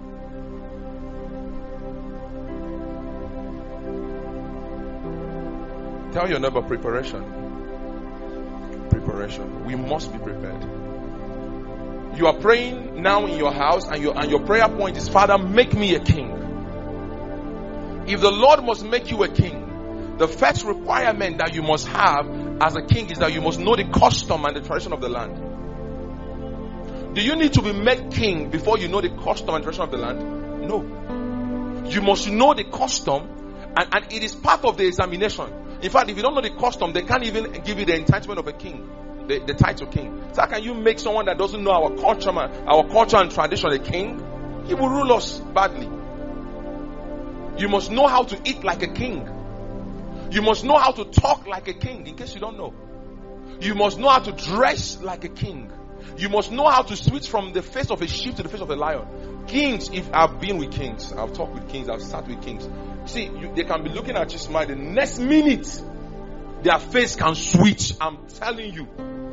Tell your neighbor, preparation. Preparation. We must be prepared. You are praying now in your house, and your and your prayer point is, Father, make me a king. If the Lord must make you a king, the first requirement that you must have as a king is that you must know the custom and the tradition of the land. Do you need to be made king before you know the custom and tradition of the land? No. You must know the custom, and, and it is part of the examination. In fact, if you don't know the custom, they can't even give you the entitlement of a king, the, the title king. So how can you make someone that doesn't know our culture, our culture and tradition a king? He will rule us badly. You must know how to eat like a king. You must know how to talk like a king, in case you don't know. You must know how to dress like a king. You must know how to switch from the face of a sheep to the face of a lion. Kings, if I've been with kings, I've talked with kings, I've sat with kings. See, you, they can be looking at you smile. The next minute, their face can switch. I'm telling you.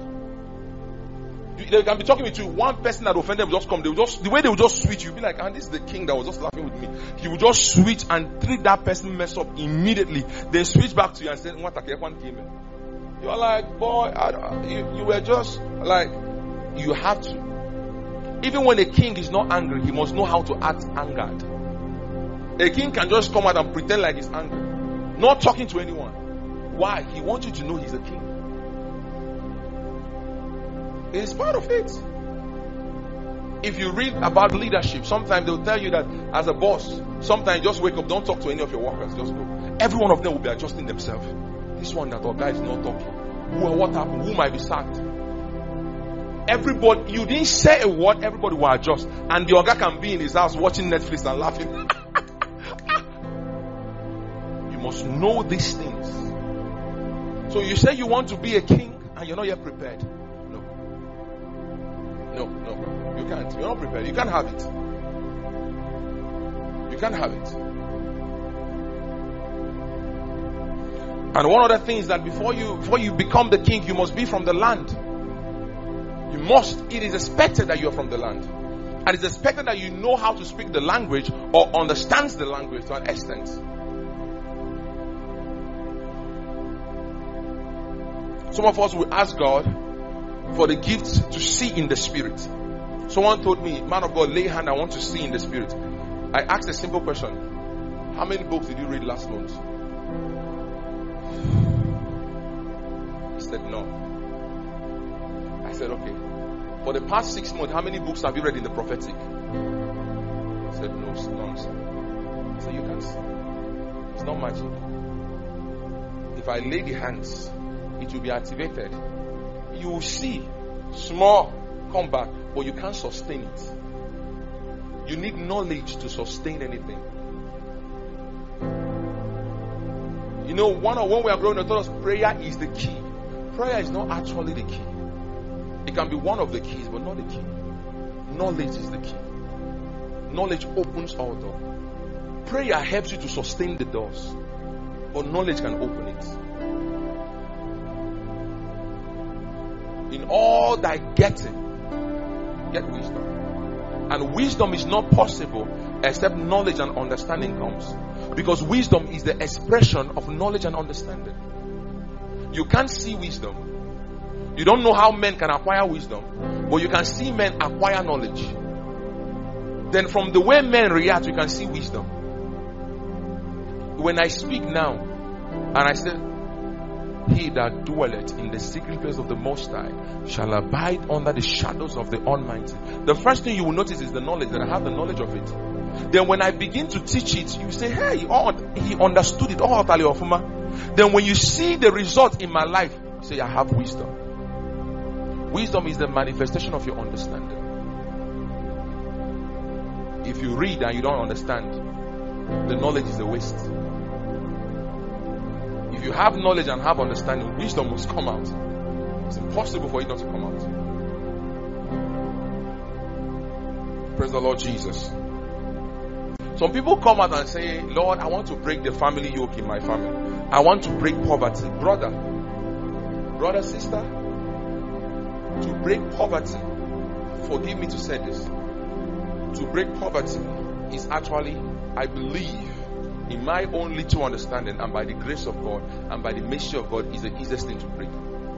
They can be talking with you. One person that offended will just come. They will just, the way they will just switch, you'll be like, and this is the king that was just laughing with me. He will just switch and treat that person mess up immediately. Then switch back to you and say, what came in? You're like, boy, I don't, you, you were just like, you have to. Even when a king is not angry, he must know how to act angered. A king can just come out and pretend like he's angry, not talking to anyone. Why? He wants you to know he's a king. It's part of it. If you read about leadership, sometimes they'll tell you that as a boss, sometimes just wake up, don't talk to any of your workers, just go. every one of them will be adjusting themselves. This one that our guy is not talking. Who, what happened? Who might be sacked? Everybody, you didn't say a word, everybody will adjust. And the Oga can be in his house watching Netflix and laughing. You must know these things. So you say you want to be a king and you're not yet prepared. No. No, no. You can't. You're not prepared. You can't have it. You can't have it. And one other thing is that before you before you become the king, you must be from the land. You must. It is expected that you are from the land. And it's expected that you know how to speak the language or understands the language to an extent. Some of us will ask God for the gifts to see in the spirit. Someone told me, man of God, lay hand, I want to see in the spirit. I asked a simple question. How many books did you read last month? He said no. I said, okay. For the past six months, how many books have you read in the prophetic? He said, no, none. So you can see. It's not magic. If I lay the hands, it will be activated. You will see small come back, but you can't sustain it. You need knowledge to sustain anything. You know, one of when we are growing up, us prayer is the key. Prayer is not actually the key. It can be one of the keys, but not the key. Knowledge is the key. Knowledge opens all doors. Prayer helps you to sustain the doors, but knowledge can open it. In all thy getting, get wisdom. And wisdom is not possible except knowledge and understanding comes. Because wisdom is the expression of knowledge and understanding. You can't see wisdom. You don't know how men can acquire wisdom, but you can see men acquire knowledge. Then from the way men react, you can see wisdom. When I speak now, and I say, he that dwelleth in the secret place of the Most High shall abide under the shadows of the Almighty. The first thing you will notice is the knowledge, that I have the knowledge of it. Then when I begin to teach it, you say, hey, oh, he understood it. Oh, then when you see the result in my life, you say, I have wisdom. Wisdom is the manifestation of your understanding. If you read and you don't understand, the knowledge is a waste. If you have knowledge and have understanding, wisdom must come out. It's impossible for it not to come out. Praise the Lord Jesus. Some people come out and say, Lord, I want to break the family yoke in my family. I want to break poverty. Brother, brother, sister, to break poverty, forgive me to say this, to break poverty is actually, I believe, in my own little understanding and by the grace of God and by the mercy of God, is the easiest thing to break.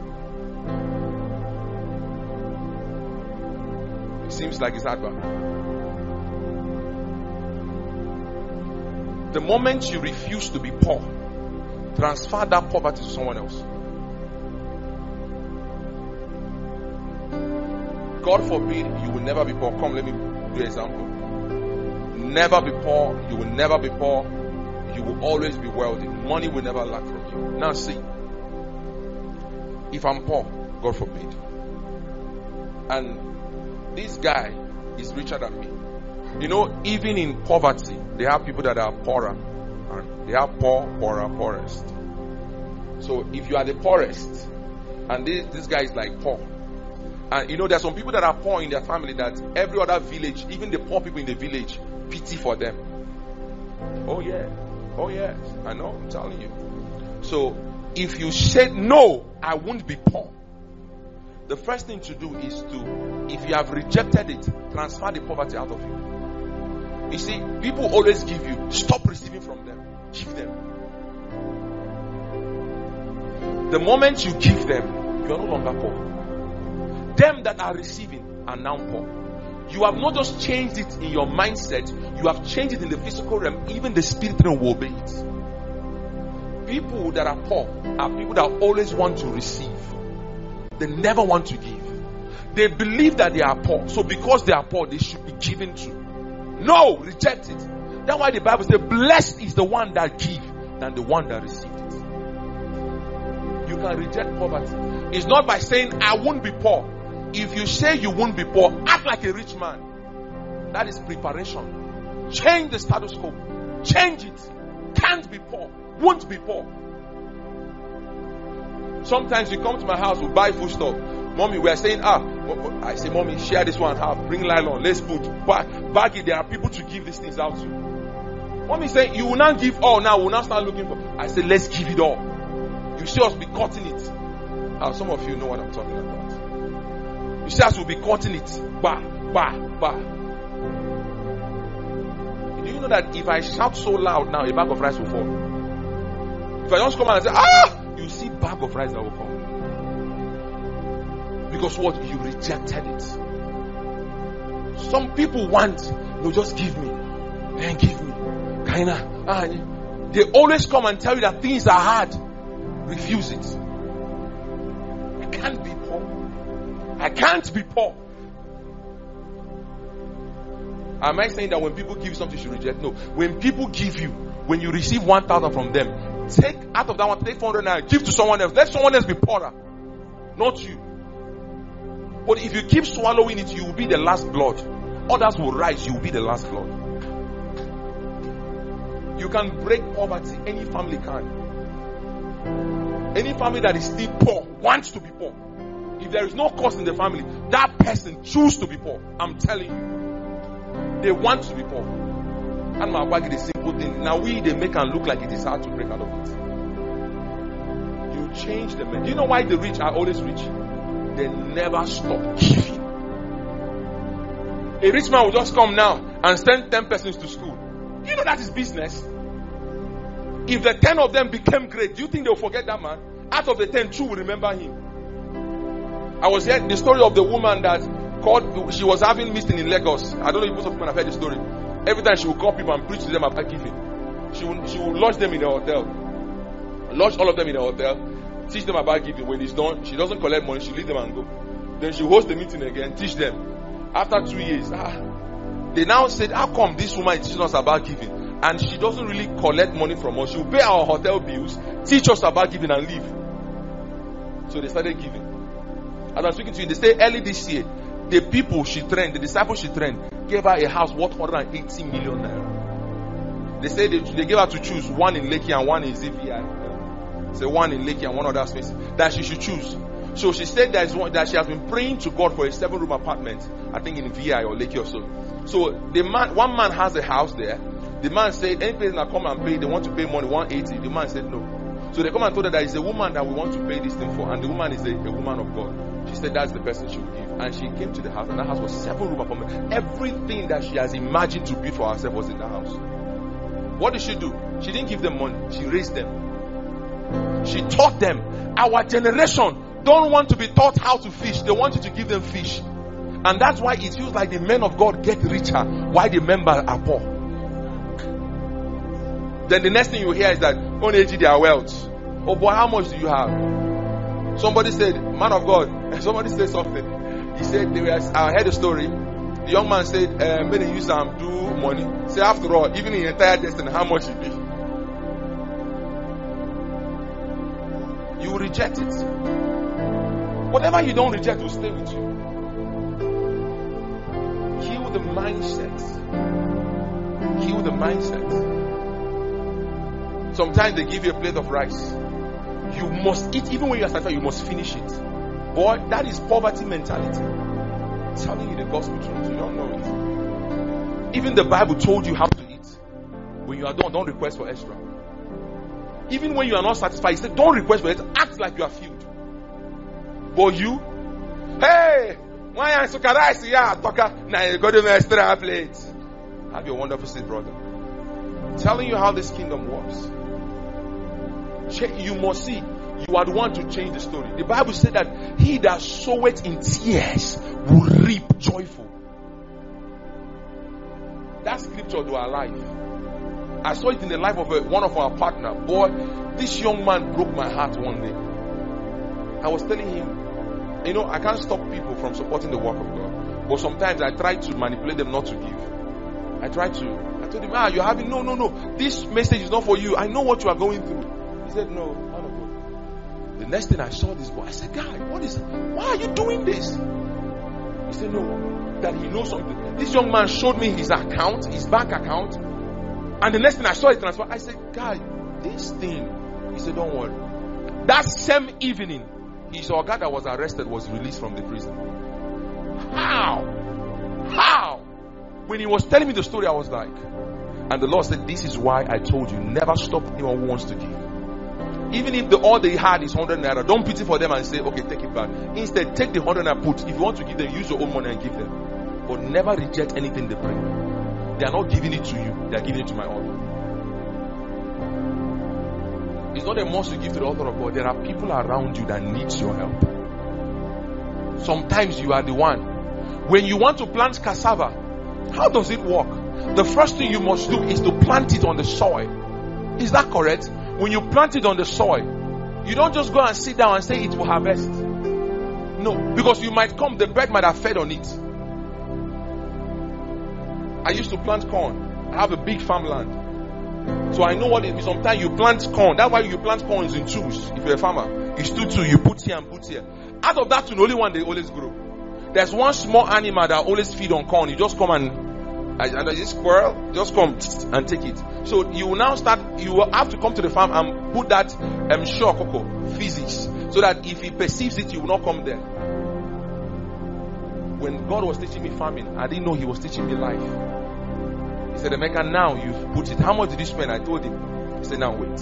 It seems like it's hard, but the moment you refuse to be poor, transfer that poverty to someone else. God forbid you will never be poor. Come, let me do an example. Never be poor. You will never be poor. You will always be wealthy. Money will never lack from you. Now see, if I'm poor, God forbid, and this guy is richer than me. You know, even in poverty, they have people that are poorer. And they are poor, poorer, poorest. So if you are the poorest, and this, this guy is like poor, and you know, there are some people that are poor in their family that every other village, even the poor people in the village, pity for them. Oh yeah. Oh yes, I know, I'm telling you. So, if you said, no, I won't be poor, the first thing to do is to, if you have rejected it, transfer the poverty out of you. You see, people always give you, stop receiving from them, give them. The moment you give them, you are no longer poor. Them that are receiving are now poor. You have not just changed it in your mindset, you have changed it in the physical realm. Even the spirit realm will obey it. People that are poor are people that always want to receive. They never want to give. They believe that they are poor, so because they are poor, they should be given to. No, reject it. That's why the Bible says, blessed is the one that gives, than the one that received it. You can reject poverty. It's not by saying, I won't be poor. If you say you won't be poor, act like a rich man. That is preparation. Change the status quo. Change it. Can't be poor. Won't be poor. Sometimes you come to my house, we buy food stuff. Mommy, we are saying, ah, I say, Mommy, share this one half. Bring nylon. Let's put bag it. There are people to give these things out to. Mommy say, you will not give all now. We'll not start looking for. I say, let's give it all. You see us be cutting it. Ah, some of you know what I'm talking about. You see us will be cutting it. Bah, bah, bah. Do you know that if I shout so loud now, a bag of rice will fall? If I just come and say, ah, you see bag of rice that will fall. Because what? You rejected it. Some people want, no, just give me. Then give me. Kinda. Ah, they always come and tell you that things are hard. Refuse it. I can't be poor. I can't be poor. Am I saying that when people give something you should reject? No. When people give you, when you receive one thousand from them, take out of that one, take four hundred naira, give to someone else. Let someone else be poorer. Not you. But if you keep swallowing it, you will be the last blood. Others will rise, you will be the last blood. You can break poverty. Any family can. Any family that is still poor wants to be poor. If there is no cause in the family, that person chooses to be poor. I'm telling you. They want to be poor. And my wife is a simple thing. Now we they make and look like it is hard to break out of it. You change them. Do you know why the rich are always rich? They never stop giving. A rich man will just come now and send ten persons to school. You know that is business. If the ten of them became great, do you think they'll forget that man? Out of the ten, two will remember him. I was hearing the story of the woman that called, she was having meeting in Lagos. I don't know if most of you have heard the story. Every time she would call people and preach to them about giving. She would, she would lodge them in a hotel. Lodge all of them in a hotel. Teach them about giving. When it's done, she doesn't collect money. She leave them and go. Then she hosts the meeting again. Teach them. After two years, ah, they now said, how come this woman is teaching us about giving? And she doesn't really collect money from us. She will pay our hotel bills, teach us about giving and leave. So they started giving. As I'm speaking to you, they say early this year, the people she trained, the disciples she trained, gave her a house worth one hundred eighty million naira. They say they, they gave her to choose one in Lekki and one in Z V I. Say one in Lekki and one other space that she should choose. So she said that, is one, that she has been praying to God for a seven room apartment, I think in V I or Lekki or so. So the man, one man has a house there. The man said, any person that come and pay, they want to pay money, one hundred eighty. The man said no. So they come and told her that it's a woman that we want to pay this thing for. And the woman is a, a woman of God. She said that's the person she will give. And she came to the house, and that house was seven room apartment. Everything that she has imagined to be for herself was in the house. What did she do? She didn't give them money. She raised them. She taught them. Our generation don't want to be taught how to fish. They want you to give them fish. And that's why it feels like the men of God get richer while the members are poor. Then the next thing you hear is that only their wealth. Oh boy, how much do you have? Somebody said, man of God, somebody said something. He said, they were, I heard a story. The young man said, uh, when they use them, do money. Say, after all, even in entire destiny, how much it be? You will reject it. Whatever you don't reject will stay with you. Kill the mindset. Kill the mindset. Sometimes they give you a plate of rice. You must eat, even when you are satisfied, you must finish it. Boy, that is poverty mentality. I'm telling you the gospel truth, you don't know it. Even the Bible told you how to eat. When you are done, don't request for extra. Even when you are not satisfied, he said, don't request for it. Act like you are filled. But you, hey, why are you rice? Yeah, talker. Now you got to extra plate. Have your wonderful seat, brother. I'm telling you how this kingdom works. You must see. You are the one to change the story. The Bible said that he that soweth in tears will reap joyful. That scripture to our life. I saw it in the life of a, one of our partner. Boy, this young man broke my heart one day. I was telling him, you know, I can't stop people from supporting the work of God. But sometimes I try to manipulate them not to give. I try to, I I told him, ah, you're having, no, no, no. This message is not for you. I know what you are going through. He said, no, man of God. The next thing I saw this boy, I said, guy, what is, why are you doing this? He said, no, that he knows something. This young man showed me his account, his bank account. And the next thing I saw it transfer. I said, guy, this thing. He said, don't worry. That same evening, his guy that was arrested was released from the prison. How? How? When he was telling me the story, I was like, and the Lord said, this is why I told you, never stop anyone who wants to give. Even if the all they had is one hundred naira, don't pity for them and say, okay, take it back. Instead, take the one hundred naira, put. If you want to give them, use your own money and give them. But never reject anything they bring. They are not giving it to you, they are giving it to my author. It's not a must to give to the author of God. There are people around you that needs your help. Sometimes you are the one. When you want to plant cassava, how does it work? The first thing you must do is to plant it on the soil. Is that correct? When you plant it on the soil, you don't just go and sit down and say it will harvest. No, because you might come, the bird might have fed on it. I used to plant corn. I have a big farmland. So I know what it is. Sometimes you plant corn. That's why you plant corn in twos. If you're a farmer, it's two, two. You put here and put here. Out of that two, the only one they always grow. There's one small animal that always feed on corn. You just come and, and this squirrel, just come and take it. So you will now start, you will have to come to the farm and put that um, sure cocoa, physics, so that if he perceives it, you will not come there. When God was teaching me farming, I didn't know he was teaching me life. He said, Emeka, now you've put it. How much did you spend? I told him. He said, now wait.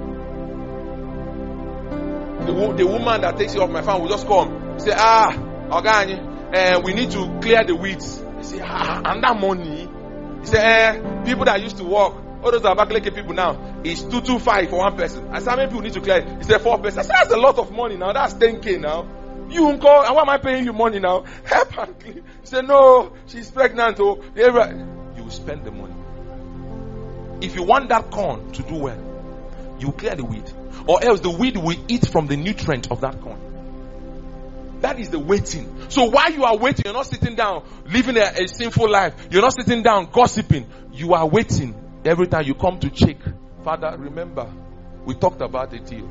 The, the woman that takes you off my farm will just come. Say, ah, Ogani, uh, we need to clear the weeds. I say, ah, and that money? He said, eh, people that used to work, all those are Abakaliki people now, it's two two five for one person. I said, how many people need to clear it? He said, four person. I said, that's a lot of money now. That's ten K now. You uncle, and why am I paying you money now? Help her clean. He said, no, she's pregnant. Oh, you will spend the money. If you want that corn to do well, you clear the weed. Or else the weed will eat from the nutrient of that corn. That is the waiting. So while you are waiting, you're not sitting down living a, a sinful life. You're not sitting down gossiping. You are waiting. Every time you come to check, Father, remember, we talked about it here.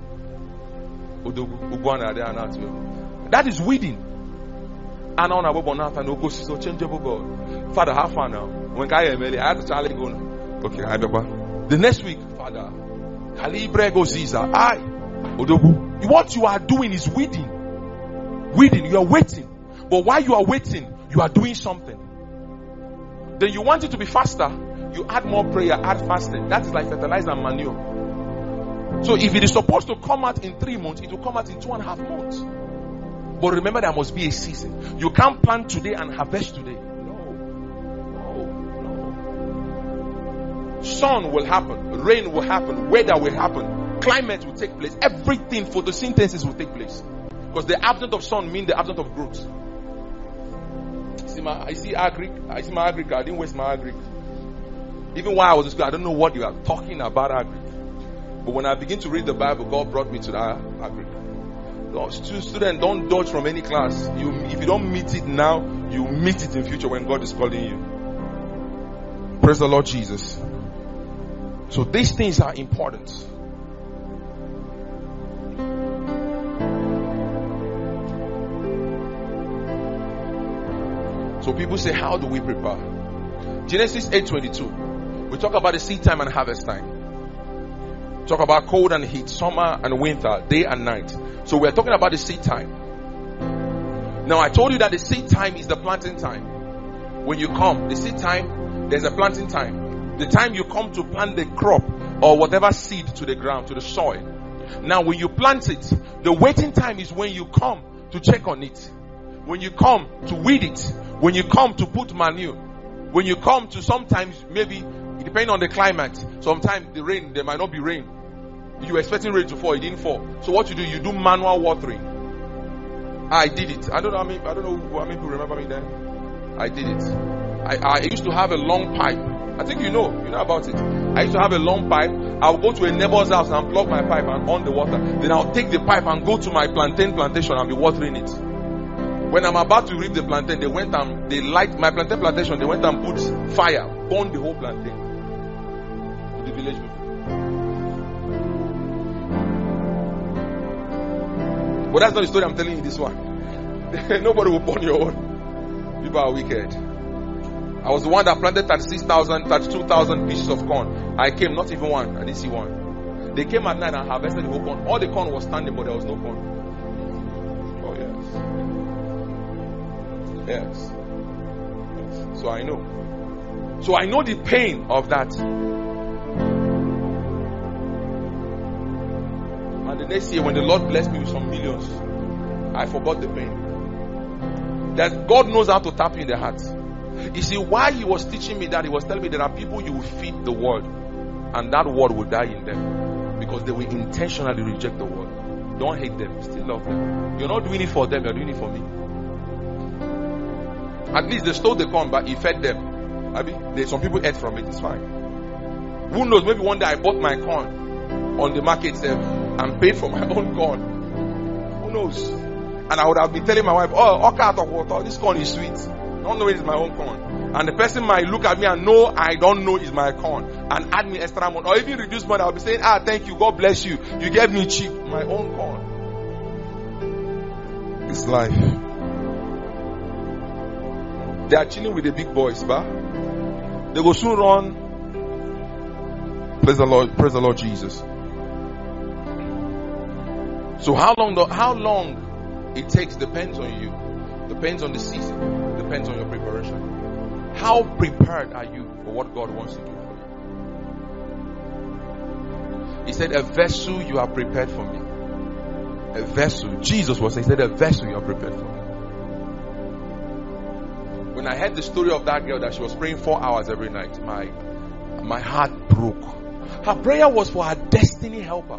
That is weeding. Changeable God. Father, how far now? When I am I have to tell you. Okay, I don't. The next week, Father, Calibre go Caesar. I Odogu. What you are doing is weeding. Weeding, you are waiting. But while you are waiting, you are doing something. Then you want it to be faster, you add more prayer, add fasting. That is like fertilizer and manure. So if it is supposed to come out in three months, it will come out in two and a half months. But remember, there must be a season. You can't plant today and harvest today. No. No. No. Sun will happen. Rain will happen. Weather will happen. Climate will take place. Everything, photosynthesis will take place. Because the absence of sun means the absence of growth. See my, I see agric. I see my agric. I didn't waste my agric. Even while I was in school, I don't know what you are talking about agric. But when I begin to read the Bible, God brought me to that agric. Students, don't dodge from any class. You, if you don't meet it now, you meet it in future when God is calling you. Praise the Lord Jesus. So these things are important. So people say, how do we prepare? Genesis eight twenty-two. We talk about the seed time and harvest time. Talk about cold and heat, summer and winter, day and night. So we're talking about the seed time. Now I told you that the seed time is the planting time. When you come, the seed time, there's a planting time. The time you come to plant the crop or whatever seed to the ground, to the soil. Now when you plant it, the waiting time is when you come to check on it. When you come to weed it. When you come to put manure. When you come to sometimes maybe, depending on the climate, sometimes the rain, there might not be rain. You were expecting rain to fall, it didn't fall. So what you do, you do manual watering. I did it. I don't know how many, I don't know how many people remember me then. I did it. I, I used to have a long pipe. I think you know, you know about it. I used to have a long pipe. I'll go to a neighbor's house and plug my pipe and on the water. Then I'll take the pipe and go to my plantain plantation and be watering it. When I'm about to reap the plantain, they went and they light my plantain plantation. They went and put fire, burned the whole plantain. the village people. But that's not the story I'm telling you this one. Nobody will burn your own. People are wicked. I was the one that planted thirty-six thousand, thirty-two thousand pieces of corn. I came, not even one. I didn't see one. They came at night and harvested the whole corn. All the corn was standing, but there was no corn. Oh, yes. Yes. Yes. So I know. So I know the pain of that. And the next year, when the Lord blessed me with some millions, I forgot the pain. That God knows how to tap you in the heart. You see, why He was teaching me that, He was telling me there are people you will feed the word, and that word will die in them because they will intentionally reject the word. Don't hate them, still love them. You're not doing it for them, you're doing it for me. At least they stole the corn, but He fed them. I mean, there's some people ate from it, it's fine. Who knows, maybe one day I bought my corn on the market and paid for my own corn. Who knows? And I would have been telling my wife, oh, all kind of water, this corn is sweet. I don't know it's my own corn. And the person might look at me and know I don't know it's my corn and add me extra money or even reduce money. I'll be saying, ah, thank you, God bless you. You gave me cheap, my own corn. It's life. They are chilling with the big boys, but they will soon run. Praise the Lord, praise the Lord Jesus. So how long the, how long it takes depends on you. Depends on the season. Depends on your preparation. How prepared are you for what God wants to do for you? He said, a vessel you are prepared for me. A vessel. Jesus was saying, he said, a vessel you are prepared for me. When I heard the story of that girl that she was praying four hours every night, my, my heart broke. Her prayer was for her destiny helper.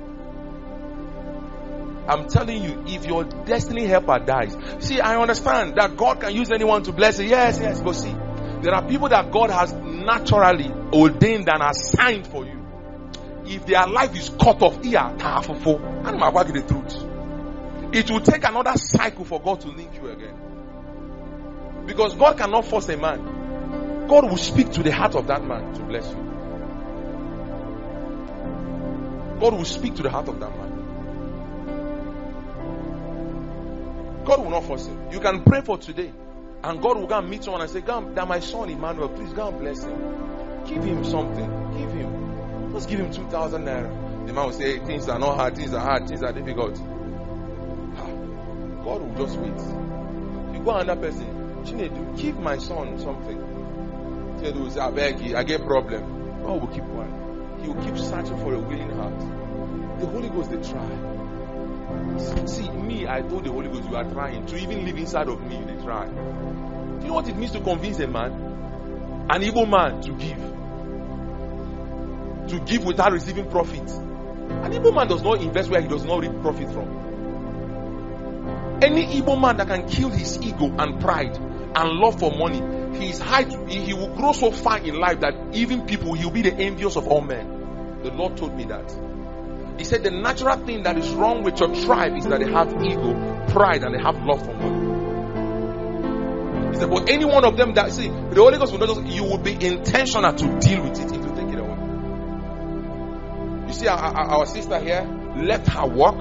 I'm telling you, if your destiny helper dies, see, I understand that God can use anyone to bless you. Yes, yes, but see, there are people that God has naturally ordained and assigned for you. If their life is cut off, here, and my word the truth, it will take another cycle for God to link you again. Because God cannot force a man. God will speak to the heart of that man to bless you. God will speak to the heart of that man. God will not force it. You can pray for today, and God will go and meet someone and say, God, that my son Emmanuel, please go and bless him. Give him something. Give him. Just give him two thousand naira. The man will say, hey, things are not hard, things are hard, things are difficult. God will just wait. You go another person, Chinedu, give my son something. Chinedu will say, I beg you, I get problem. God will keep quiet. He will keep searching for a willing heart. The Holy Ghost, they try. See, me, I told the Holy Ghost, you are trying to even live inside of me. They try. Do you know what it means to convince a man, an evil man, to give? To give without receiving profit. An evil man does not invest where he does not reap profit from. Any evil man that can kill his ego and pride and love for money, his height, he, he will grow so far in life that even people, he will be the envious of all men. The Lord told me that. He said the natural thing that is wrong with your tribe is that they have ego, pride, and they have love for money. He said, but any one of them that, see, the Holy Ghost will not just, you will be intentional to deal with it if you take it away. You see, our, our sister here left her work.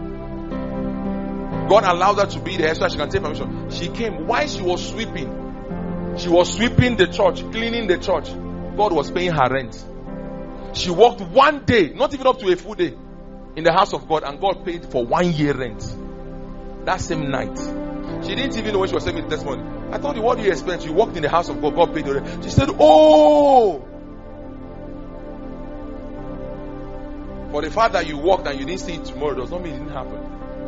God allowed her to be there so she can take permission. She came while she was sweeping. She was sweeping the church, cleaning the church. God was paying her rent. She worked one day, not even up to a full day, in the house of God, and God paid for one year rent. That same night. She didn't even know when she was saying the testimony. I told you, what do you expect? You worked in the house of God, God paid the rent. She said, oh! For the fact that you worked and you didn't see it tomorrow does not mean it didn't happen.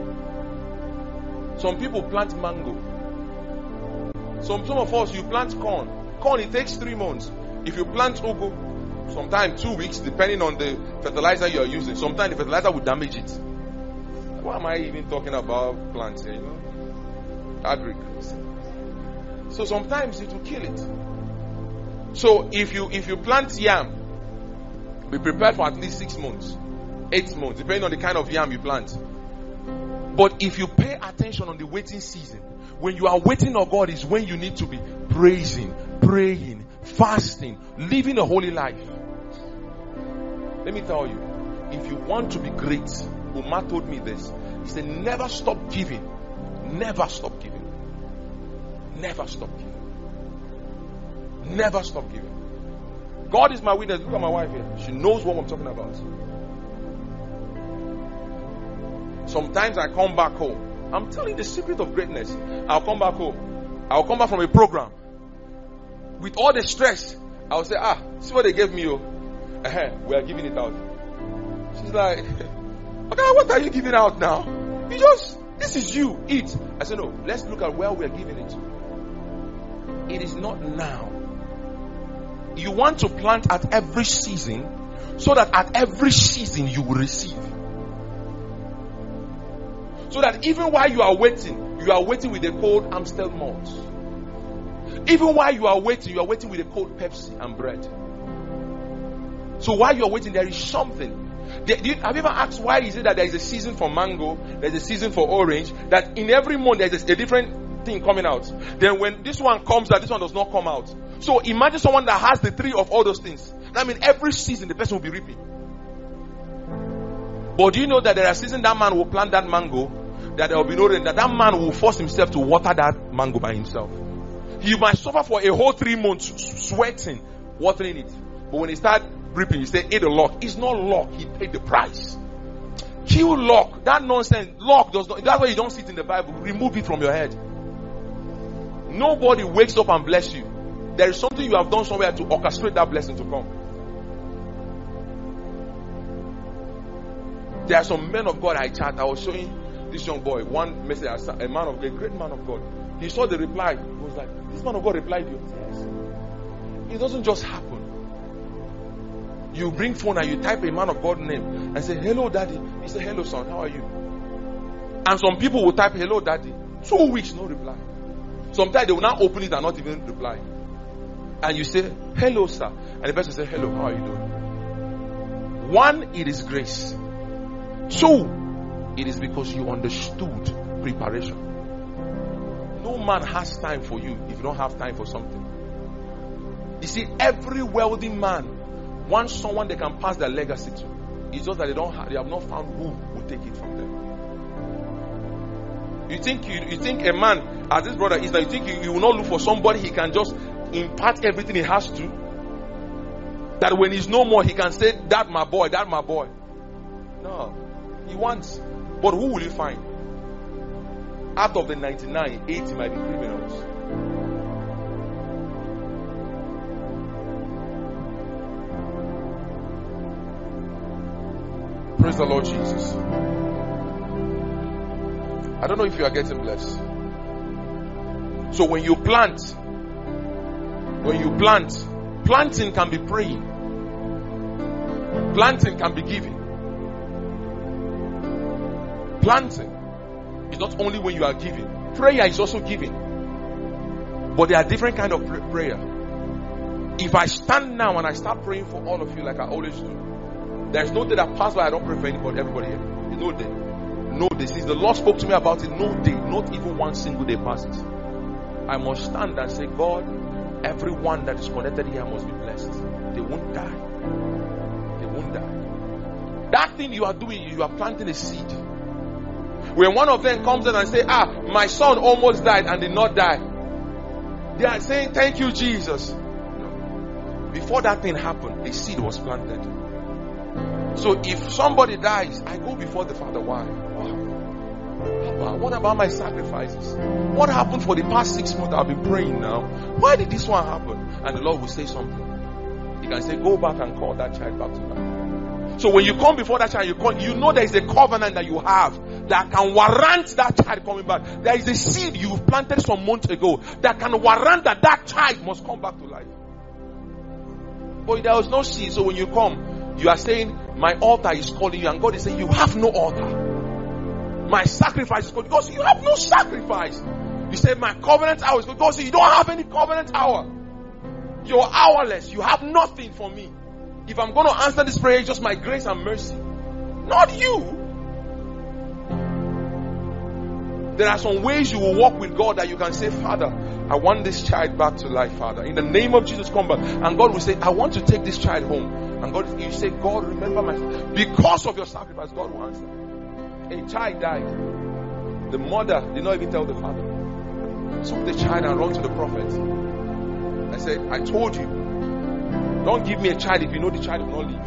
Some people plant mango. Some, some of us, you plant corn. Corn, it takes three months. If you plant ugu, sometimes two weeks, depending on the fertilizer you are using. Sometimes the fertilizer will damage it. Why am I even talking about plants here? You know, agriculture. So sometimes it will kill it. So if you if you plant yam, be prepared for at least six months, eight months, depending on the kind of yam you plant. But if you pay attention on the waiting season, when you are waiting on God is when you need to be praising, praying, fasting, living a holy life. Let me tell you, if you want to be great, Umar told me this. He said, never stop giving. Never stop giving. Never stop giving. Never stop giving. God is my witness. Look at my wife here. She knows what I'm talking about. Sometimes I come back home. I'm telling you the secret of greatness. I'll come back home. I'll come back from a program. With all the stress, I'll say, ah, see what they gave me. Oh. Uh-huh, we are giving it out. She's like, okay, what are you giving out now? You just, this is you, eat. I said, no, let's look at where we are giving it to. It is not now. You want to plant at every season so that at every season you will receive. So that even while you are waiting, you are waiting with a cold Amstel malt. Even while you are waiting, you are waiting with a cold Pepsi and bread. So while you are waiting, there is something. Have you ever asked why is it that there is a season for mango, there is a season for orange, that in every month there is a different thing coming out? Then when this one comes out, this one does not come out. So imagine someone that has the three of all those things. That means every season the person will be reaping. But do you know that there are seasons that man will plant that mango, that there will be no rain, that that man will force himself to water that mango by himself. You might suffer for a whole three months sweating, watering it. But when he start reaping, you say, hey, the luck. It's not luck. He paid the price. Kill luck. That nonsense. Luck does not. That's why you don't see it in the Bible. Remove it from your head. Nobody wakes up and bless you. There is something you have done somewhere to orchestrate that blessing to come. There are some men of God I chat. I was showing this young boy one message, a man of a great man of God. He saw the reply. He was like, this man of God replied you. Yes. It doesn't just happen. You bring phone and you type a man of God name and say, hello daddy. He say, hello son, how are you? And some people will type, hello daddy. Two weeks, no reply. Sometimes they will not open it and not even reply. And you say, hello sir. And the person say, hello, how are you doing? One, it is grace. Two, it is because you understood preparation. No man has time for you if you don't have time for something. You see, every wealthy man wants someone they can pass their legacy to. It's just that they don't have, they have not found who will take it from them. You think you, you think a man, as this brother is, that you think you, you will not look for somebody he can just impart everything he has to? That when he's no more, he can say, that my boy, that my boy. No. He wants. But who will you find? Out of the ninety-nine, eighty might be criminals. Praise the Lord Jesus. I don't know if you are getting blessed. So when you plant, when you plant, planting can be praying. Planting can be giving. Planting is not only when you are giving. Prayer is also giving. But there are different kind of prayer. If I stand now and I start praying for all of you like I always do, there is no day that passes by I don't pray for anybody, everybody here. No day. No day. Since the Lord spoke to me about it, no day, not even one single day passes. I must stand and say, God, everyone that is connected here must be blessed. They won't die. They won't die. That thing you are doing, you are planting a seed. When one of them comes in and say, ah, my son almost died and did not die, they are saying, thank you, Jesus. No. Before that thing happened, a seed was planted. So if somebody dies, I go before the Father. Why? Why? What about my sacrifices? What happened for the past six months I've been praying now? Why did this one happen? And the Lord will say something. He can say, go back and call that child back to life. So when you come before that child, you call, you know there is a covenant that you have that can warrant that child coming back. There is a seed you've planted some months ago that can warrant that that child must come back to life. But there was no seed, so when you come, you are saying, my altar is calling you, and God is saying, you have no altar. My sacrifice is calling you. God says, you have no sacrifice. You say, my covenant hour is calling you. God says, you don't have any covenant hour. You're hourless. You have nothing for me. If I'm going to answer this prayer, it's just my grace and mercy. Not you. There are some ways you will walk with God that you can say, Father, I want this child back to life, Father. In the name of Jesus, come back. And God will say, I want to take this child home. And God, you say, God, remember my, because of your sacrifice, God will answer. A child died. The mother did not even tell the father. Took the child and ran to the prophet. I said, I told you, don't give me a child if you know the child will not live.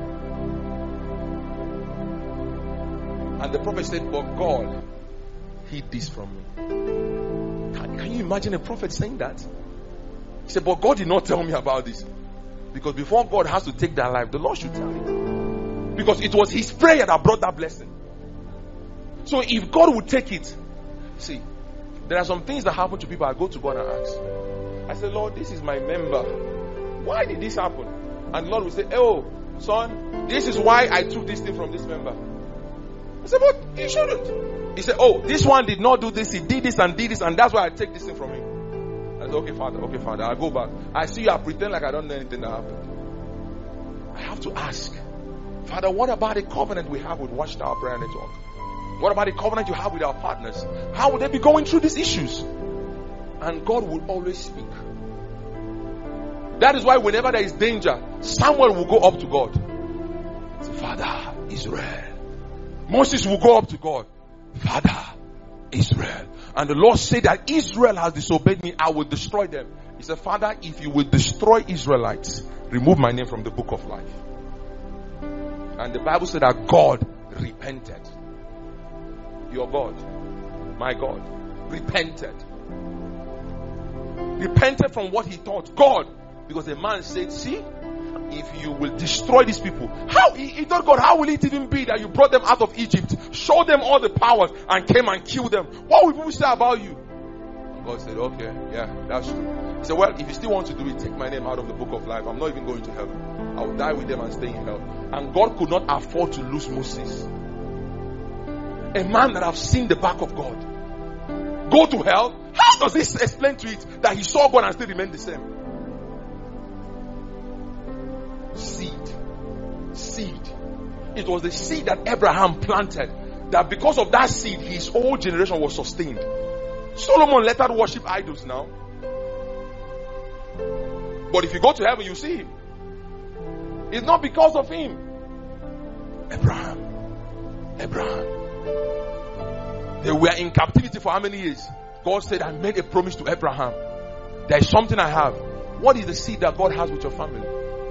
And the prophet said, but God hid this from me. Can, can you imagine a prophet saying that? He said, but God did not tell me about this. Because before God has to take their life, the Lord should tell him. Because it was his prayer that brought that blessing. So if God would take it, see, there are some things that happen to people. I go to God and ask. I say, Lord, this is my member. Why did this happen? And the Lord will say, oh, son, this is why I took this thing from this member. I said, but you shouldn't. He said, oh, this one did not do this. He did this and did this, and that's why I take this thing from him. I said, okay, Father, okay, Father, I'll go back. I see you, I pretend like I don't know anything that happened. I have to ask, Father, what about the covenant we have with Watchtower Prayer Network? What about the covenant you have with our partners? How would they be going through these issues? And God will always speak. That is why whenever there is danger, Samuel will go up to God. Say, Father, Israel. Moses will go up to God. Father, Israel. And the Lord said that Israel has disobeyed me. I will destroy them. He said, Father, if you will destroy Israelites, remove my name from the book of life. And the Bible said that God repented. Your God, my God, repented. Repented from what he thought. God, because the man said, see, if you will destroy these people, how, he, he told God, how will it even be that you brought them out of Egypt, showed them all the powers, and came and killed them? What will people say about you? And God said, okay, yeah, that's true. He said, well, if you still want to do it, take my name out of the book of life. I'm not even going to heaven. I will die with them and stay in hell. And God could not afford to lose Moses. A man that have seen the back of God go to hell. How does this explain to it that he saw God and still remained the same? Seed. Seed. It was the seed that Abraham planted, that because of that seed, his whole generation was sustained. Solomon let her worship idols now. But if you go to heaven, you see him. It's not because of him. Abraham. Abraham. They were in captivity for how many years? God said, I made a promise to Abraham. There is something I have. What is the seed that God has with your family?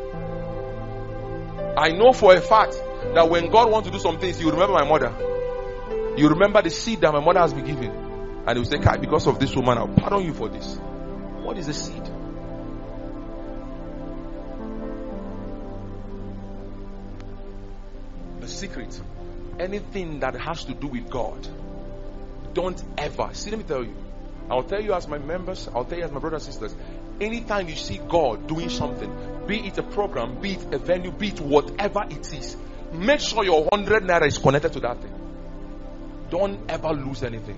I know for a fact that when God wants to do some things, you remember my mother. You remember the seed that my mother has been given. And he will say, Kai, because of this woman, I'll pardon you for this. What is the seed? The secret. Anything that has to do with God, don't ever, see, let me tell you, I'll tell you as my members, I'll tell you as my brothers and sisters, anytime you see God doing something, be it a program, be it a venue, be it whatever it is, make sure your hundred naira is connected to that thing. Don't ever lose anything.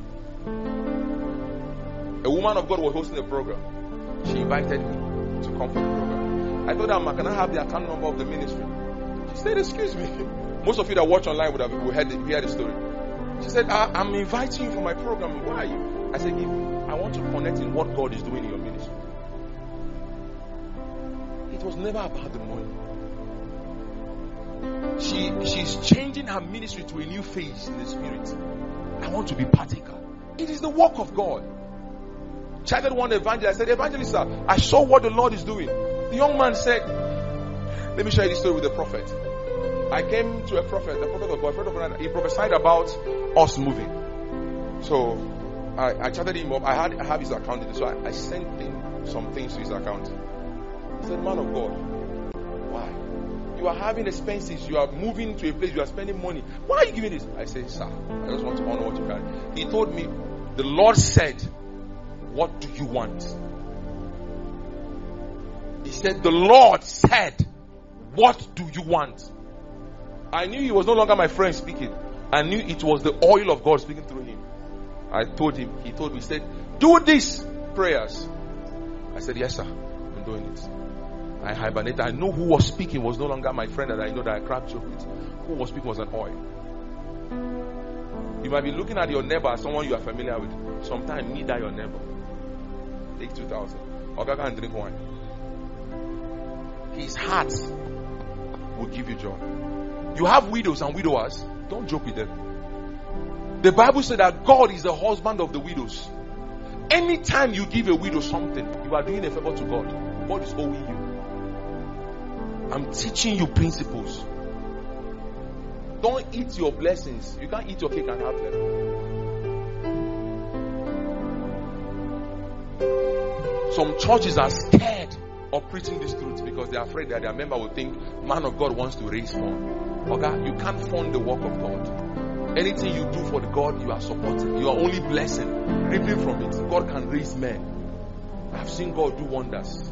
A woman of God was hosting a program. She invited me to come for the program. I told her, can I have the account number of the ministry? She said, excuse me. Most of you that watch online would have heard the, heard the story. She said, I'm inviting you for my program. Why are you? I said, I want to connect in what God is doing in your ministry. It was never about the money. She she's changing her ministry to a new phase in the spirit. I want to be partaker. It is the work of God. Chatted one evangelist. I said, Evangelist, sir, I saw what the Lord is doing. The young man said, let me share this story with the prophet. I came to a prophet, the prophet of God, prophet of God, he prophesied about us moving. So I, I chatted him up. I had I have his account, so I, I sent him some things to his account. He said, man of God, why? You are having expenses, you are moving to a place, you are spending money. Why are you giving this? I said, sir, I just want to honor what you can. He told me, the Lord said, what do you want? He said, the Lord said, what do you want? I knew he was no longer my friend speaking. I knew it was the oil of God speaking through him. I told him, he told me, he said, do these prayers. I said, yes, sir, I'm doing it. I hibernated. I know who was speaking was no longer my friend that I know that I cracked joke with. Who was speaking was an oil. You might be looking at your neighbor as someone you are familiar with. Sometimes meet that your neighbor. Take two thousand. Or go and drink wine. His heart will give you joy. You have widows and widowers. Don't joke with them. The Bible said that God is the husband of the widows. Anytime you give a widow something, you are doing a favor to God. God is owing you. I'm teaching you principles. Don't eat your blessings. You can't eat your cake and have them. Some churches are scared of preaching this truth because they are afraid that their member will think man of God wants to raise fund. Okay? You can't fund the work of God. Anything you do for the God, you are supporting. You are only blessing, reaping from it. God can raise men. I've seen God do wonders.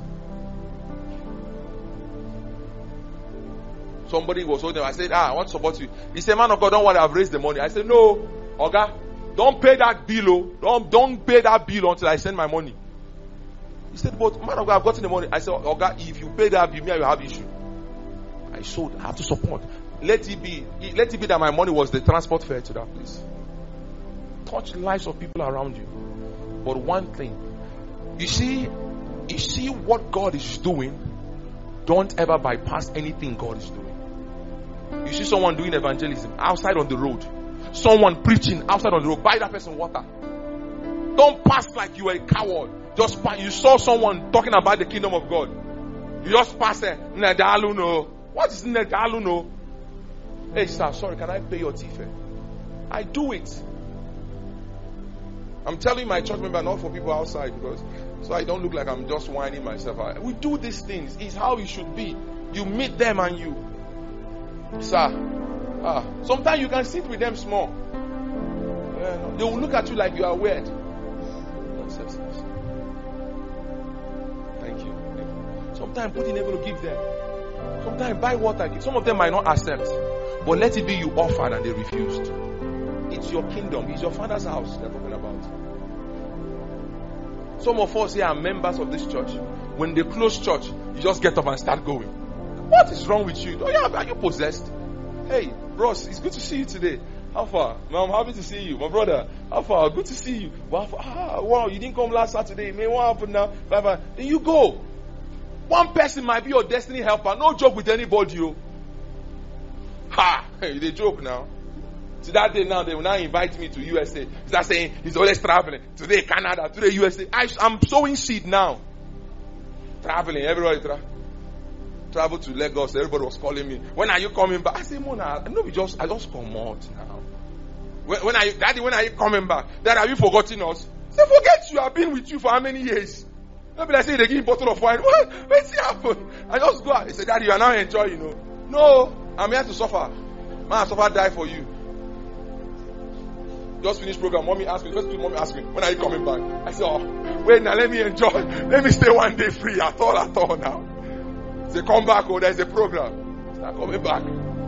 Somebody was holding. I said, ah, I want to support you. He said, man of God, don't worry, I've raised the money. I said, no, okay, don't pay that bill. Oh. Don't, don't pay that bill until I send my money. He said, but man of God, I've gotten the money. I said, okay, if you pay that bill, me, you have issue. I sold. I have to support. Let it be. Let it be that my money was the transport fare to that place. Touch the lives of people around you. But one thing, you see, you see what God is doing. Don't ever bypass anything God is doing. You see someone doing evangelism outside on the road. Someone preaching outside on the road. Buy that person water. Don't pass like you were a coward. Just pass. You saw someone talking about the kingdom of God. You just pass it. Nedaluno. What is Nedaluno? Hey sir, sorry, can I pay your tea fare? I do it. I'm telling my church member, not for people outside, because so I don't look like I'm just whining myself. We do these things. It's how it should be. You meet them and you, sir. Ah, sometimes you can sit with them small. Yeah, they will look at you like you are weird. Thank you. Sometimes put in able to give them. Sometimes buy water. Some of them might not accept, but let it be you offered and they refused. It's your kingdom. It's your father's house they're talking about. Some of us here are members of this church. When they close church, you just get up and start going. What is wrong with you? Oh, yeah, are you possessed? Hey, bros, it's good to see you today. How far? I'm happy to see you. My brother, how far? Good to see you. Wow, ah, wow, you didn't come last Saturday. Man, what happened now? Bye bye. Then you go. One person might be your destiny helper. No joke with anybody. You. Ha! Hey, they joke now. So that day now, they will now invite me to U S A. Start saying he's always traveling. Today Canada, today U S A. I, I'm sowing seed now. Traveling, everybody tra- travel to Lagos. Everybody was calling me. When are you coming back? I say, Mona, no, we just I just come out now. When, when are you, Daddy? When are you coming back? Dad, have you forgotten us? I say, forget you. I've been with you for how many years? Maybe I say they give you a bottle of wine. What? What's happened? I just go out. He said, Daddy, you are now enjoying, you know. No, I'm here to suffer. Man, I suffer, die for you. Just finished program. Mommy asked me. First thing mommy asked me, when are you coming back? I said, oh, wait now, let me enjoy. Let me stay one day free at all, at all now. Say, come back, oh, there's a program. Start coming back.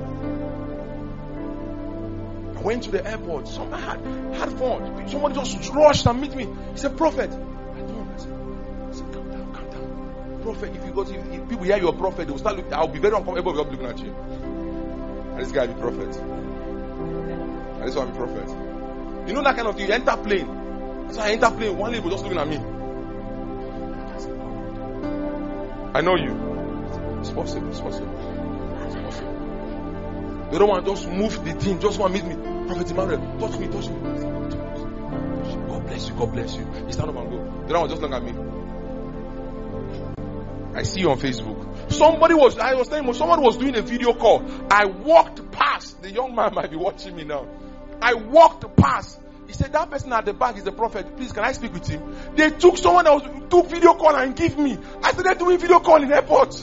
I went to the airport. Somebody had, had fun. Somebody just rushed and meet me. He said, Prophet. I don't. I said, I said, calm down, calm down. Prophet, if you go to, if people hear you're a prophet, they will start looking. I'll be very uncomfortable with looking at you. And this guy be prophet. And this one be prophet. You know that kind of thing. You enter plane. So I enter plane. One lady was just looking at me. I know you. It's possible. It's possible. It's possible. They don't want to just move the thing. Just want to meet me. Prophet Emmanuel, touch me, touch me. God bless you. God bless you. He stand up and go. They don't want to just look at me. I see you on Facebook. Somebody was, I was telling you, someone was doing a video call. I walked past. The young man might be watching me now. I walked past. He said, that person at the back is the prophet. Please, can I speak with him? They took someone else, took video call and give me. I started doing video call in airport.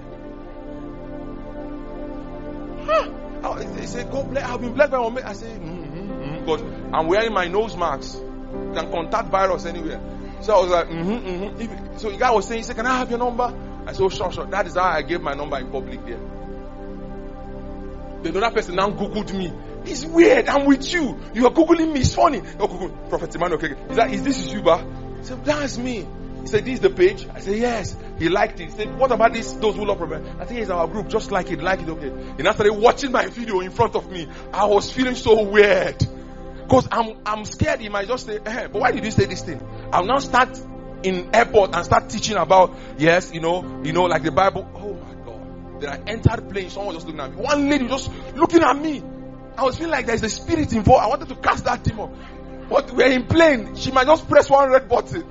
Huh? They said, God bless. I've been blessed by one man. I said, mm-hmm, mm-hmm. But I'm wearing my nose mask. You can contact virus anywhere. So I was like, mm-hmm, mm-hmm. So the guy was saying, he said, can I have your number? I said, oh, sure, sure. That is how I gave my number in public there. The other person now Googled me. It's weird. I'm with you. You are Googling me. It's funny. No, Google. Prophet Emmanuel. Okay. He's like, is this you, ba? I said, that's me. He said, this is the page. I said, yes. He liked it. He said, what about this? Those who love prophet? I said, it's our group. Just like it. Like it. Okay. He now started watching my video in front of me. I was feeling so weird. Because I'm, I'm scared he might just say, eh, but why did you say this thing? I'll now start in airport and start teaching about, yes, you know, you know, like the Bible. Oh my God. Then I entered the plane. Someone was just looking at me. One lady was just looking at me. I was feeling like there's a spirit involved. I wanted to cast that demon. But we're in plane. She might just press one red button.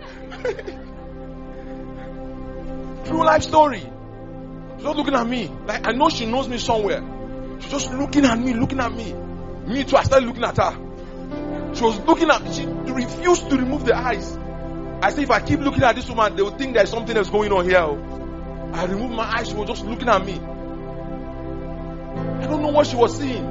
True life story. She's just looking at me. Like, I know she knows me somewhere. She's just looking at me, looking at me. Me too, I started looking at her. She was looking at me. She refused to remove the eyes. I said, if I keep looking at this woman, they will think there's something else going on here. I removed my eyes. She was just looking at me. I don't know what she was seeing.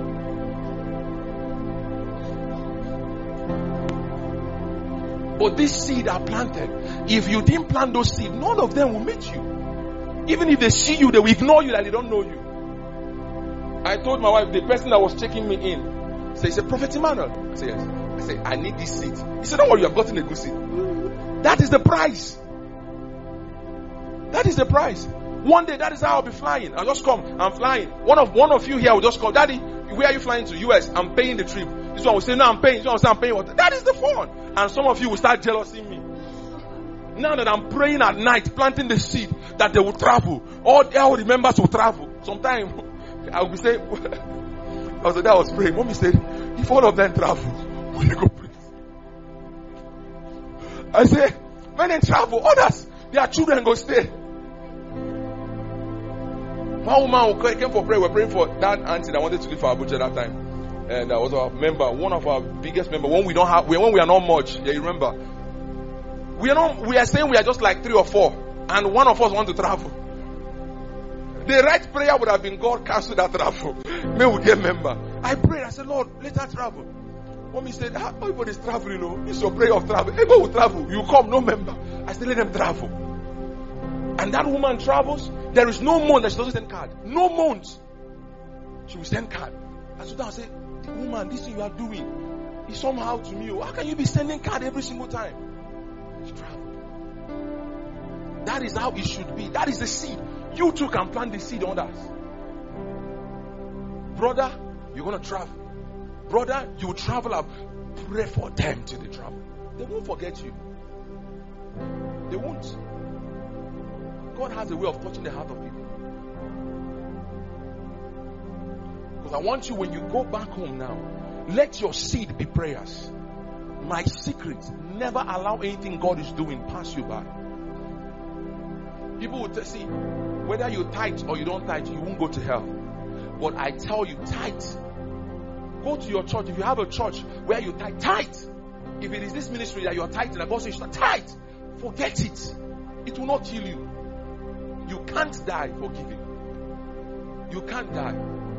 But this seed are planted. If you didn't plant those seeds, none of them will meet you. Even if they see you, they will ignore you like they don't know you. I told my wife, the person that was checking me in, said, he said, Prophet Emmanuel. I said, yes. I said, I need this seed. He said, don't worry, you have gotten a good seed. That is the price. That is the price. One day, that is how I'll be flying. I'll just come. I'm flying. One of one of you here will just come. Daddy, where are you flying to? U S. I'm paying the trip. This one will say, no, I'm paying. This one will say, I'm paying. What? That is the fun. And some of you will start jealousing me. Now that I'm praying at night, planting the seed, that they will travel. All the members will travel. Sometimes, I will be saying, I was like, I was praying. Mommy said, if all of them travel, will you go pray? I say, when they travel, others, their children go stay. One woman who came for prayer, we were praying for that auntie that wanted to live for Abuja that time. And that was our member, one of our biggest members. When we don't have, when we are not much, yeah, you remember. We are not, we are saying we are just like three or four. And one of us want to travel. The right prayer would have been, God cancel that travel. May we get member. I prayed, I said, Lord, let her travel. Mommy said, ah, everybody's traveling, you know. It's your prayer of travel. Everybody will travel. You come, no member. I said, let them travel. And that woman travels. There is no month that she doesn't send card. No month. She will send card. I stood down and said, woman, this thing you are doing is somehow to me. How can you be sending card every single time? She traveled. That is how it should be. That is the seed. You too can plant the seed on us. Brother, you're going to travel. Brother, you will travel up. Pray for them till they travel. They won't forget you. They won't. God has a way of touching the heart of people. Because I want you, when you go back home now, let your seed be prayers. My secret, never allow anything God is doing pass you by. People will see, whether you tithe or you don't tithe, you won't go to hell. But I tell you, tithe. Go to your church. If you have a church where you tithe, tithe. If it is this ministry that you are tithing, like God says, tithe. Forget it. It will not kill you. You can't die for giving. You can't die.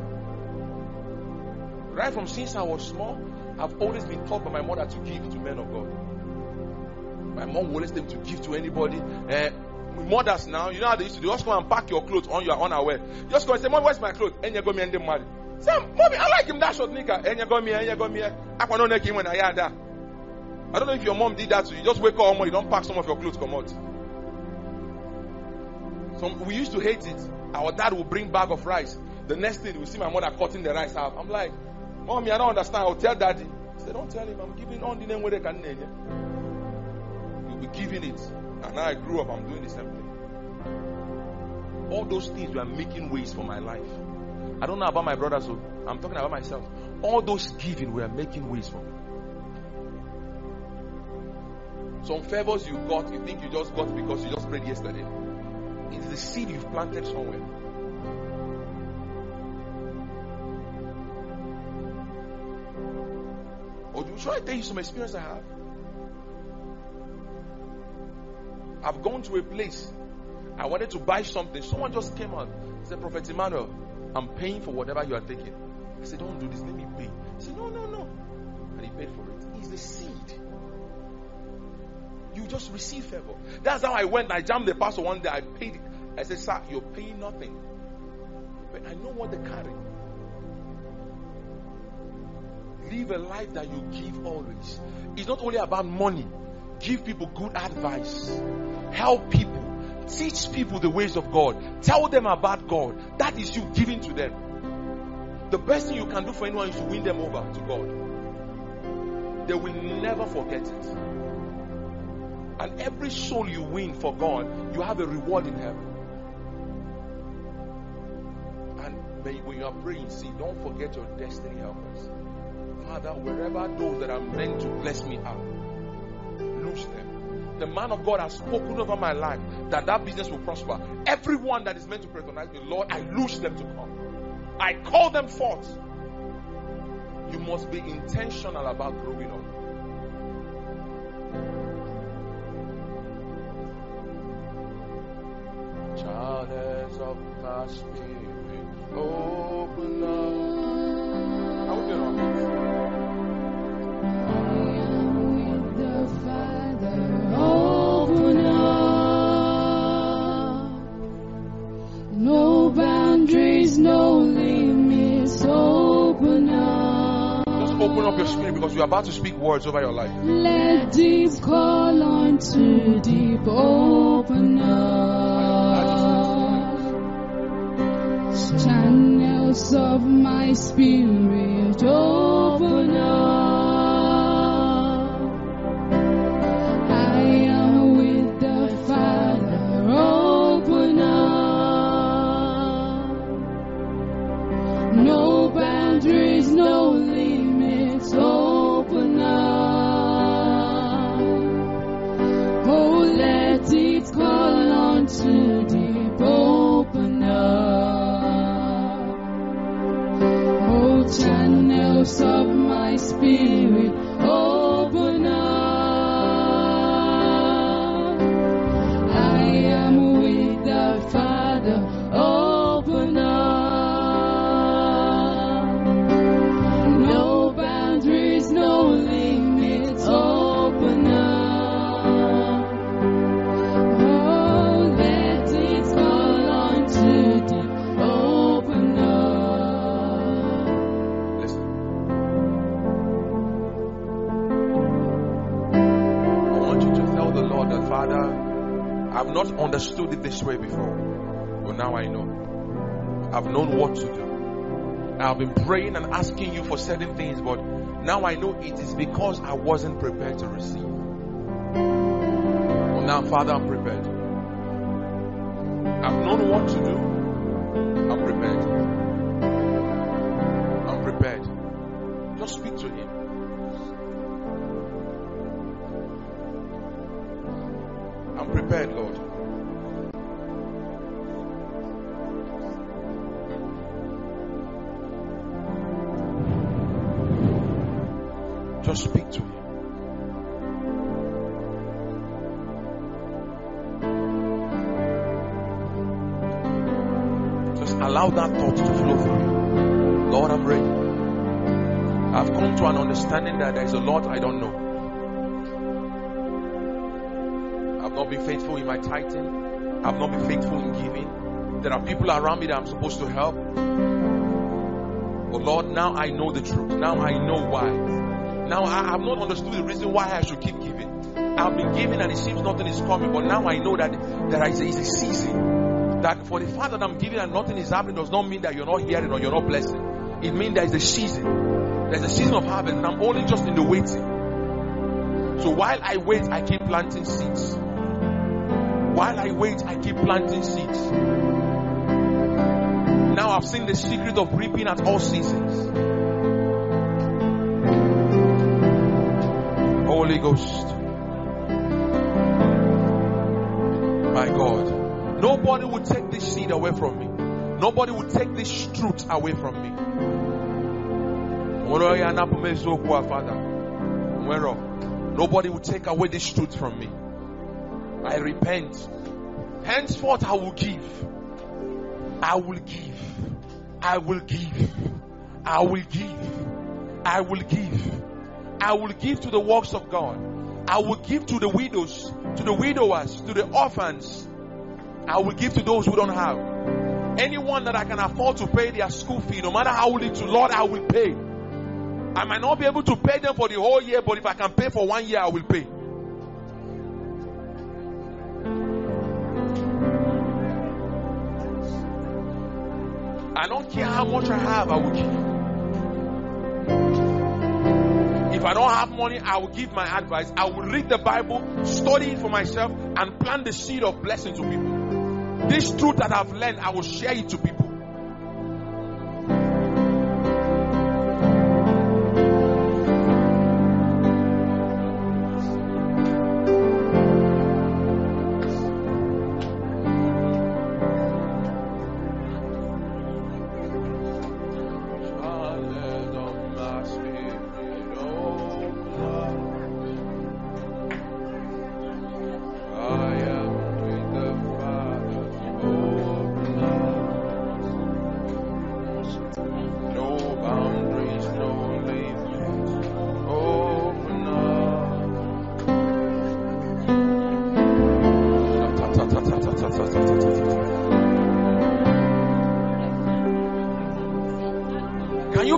Right from since I was small, I've always been taught by my mother to give to men of God. My mom will always tell me to give to anybody. Uh, mothers now, you know how they used to do? Just come and pack your clothes on, you are unaware. Just go and say, Mom, where's my clothes? And you go me and them married. Say, Mommy, I like him that short nigga. And you go me, and you go me. I can't make him when I had that. I don't know if your mom did that to you. Just wake up home, you don't pack some of your clothes, come out. So we used to hate it. Our dad would bring bag of rice. The next thing, we see my mother cutting the rice out. I'm like, Mommy, I don't understand. I'll tell Daddy. He said, don't tell him. I'm giving on the name where they can name. You'll be giving it. And now I grew up, I'm doing the same thing. All those things were making ways for my life. I don't know about my brothers, so I'm talking about myself. All those giving were making ways for me. Some favors you got, you think you just got because you just prayed yesterday. It's the seed you've planted somewhere. Or should I tell you some experience I have? I've gone to a place. I wanted to buy something. Someone just came out. Said, Prophet Emmanuel, I'm paying for whatever you are taking. I said, don't do this. Let me pay. He said, no, no, no. And he paid for it. It's the seed. You just receive favor. That's how I went. I jammed the pastor one day. I paid it. I said, sir, you're paying nothing. But I know what they carry. Live a life that you give always. It's not only about money. Give people good advice. Help people. Teach people the ways of God. Tell them about God. That is you giving to them. The best thing you can do for anyone is to win them over to God. They will never forget it. And every soul you win for God, you have a reward in heaven. May when you are praying, see, don't forget your destiny helpers. Father, wherever those that are meant to bless me are, loose them. The man of God has spoken over my life that that business will prosper. Everyone that is meant to patronize me, Lord, I loose them to come. I call them forth. You must be intentional about growing up. Channels of my spirit, open up. I will be wrong. With the Father, open up. No boundaries, no limits, open up. Just open up your spirit because you're about to speak words over your life. Let deep call unto deep, open up. Channels of my spirit, open up. I am with the Father, open up. No boundaries, no limits, open up. Oh, let it call unto deep, open up. Channels of my spirit, open up. I am with the Father, open up. No boundaries, no limits, open up. Oh, let it call unto deep, open up. Father, I've not understood it this way before, but now I know. I've known what to do. I've been praying and asking you for certain things, but now I know it is because I wasn't prepared to receive. Well, now, Father, I'm prepared. I've known what to do. I'm prepared. I'm prepared. Just speak to Him. I'm prepared, Lord. Just speak to Him. Just allow that thought to flow through you. Lord, I'm ready. I've come to an understanding that there is a lot I don't know. I've not been faithful in my tithing. I've not been faithful in giving. There are people around me that I'm supposed to help. But Lord, now I know the truth. Now I know why. Now I have not understood the reason why I should keep giving. I've been giving and it seems nothing is coming. But now I know that there is a, is a season. That for the fact that I'm giving and nothing is happening does not mean that you're not hearing or you're not blessing. It means there is a season. There's a season of harvest and I'm only just in the waiting. So while I wait, I keep planting seeds. While I wait, I keep planting seeds. Now I've seen the secret of reaping at all seasons. Holy Ghost. My God. Nobody will take this seed away from me. Nobody will take this truth away from me. Father. Nobody will take away this truth from me. I repent. Henceforth I will give. I will give. I will give. I will give. I will give. I will give to the works of God. I will give to the widows, to the widowers, to the orphans. I will give to those who don't have. Anyone that I can afford to pay their school fee, no matter how little, Lord, I will pay. I might not be able to pay them for the whole year, but if I can pay for one year, I will pay. I don't care how much I have, I will give. If I don't have money, I will give my advice. I will read the Bible, study it for myself, and plant the seed of blessing to people. This truth that I've learned, I will share it to people.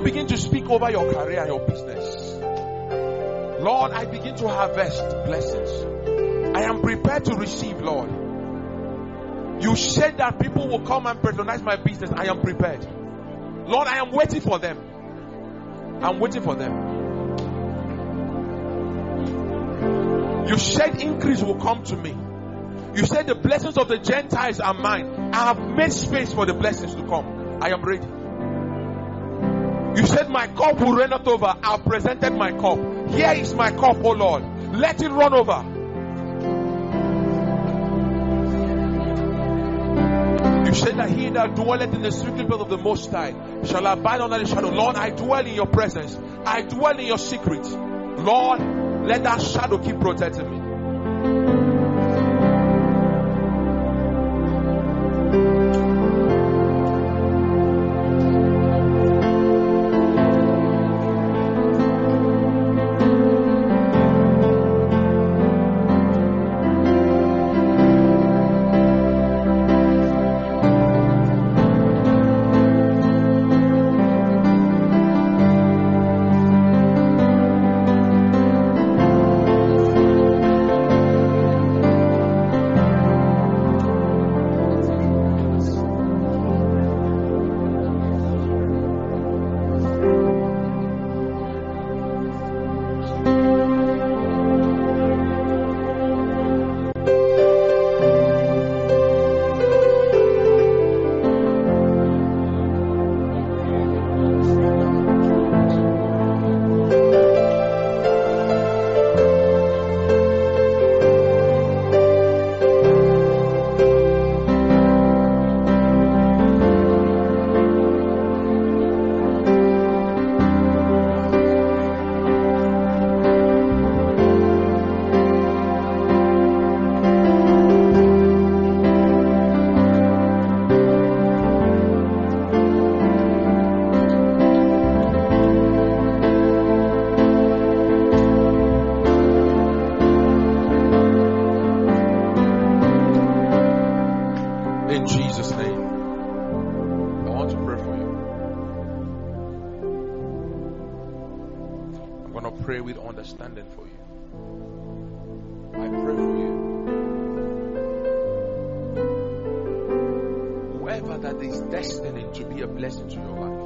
begin to speak over your career and your business. Lord, I begin to harvest blessings. I am prepared to receive, Lord. You said that people will come and patronize my business. I am prepared. Lord, I am waiting for them. I'm waiting for them. You said increase will come to me. You said the blessings of the Gentiles are mine. I have made space for the blessings to come. I am ready. You said my cup will run not over. I have presented my cup. Here is my cup, oh Lord. Let it run over. You said that he that dwelleth in the secret place of the Most High shall abide under the shadow. Lord, I dwell in your presence. I dwell in your secret. Lord, let that shadow keep protecting me. Understanding for you. I pray for you. Whoever that is destined to be a blessing to your life,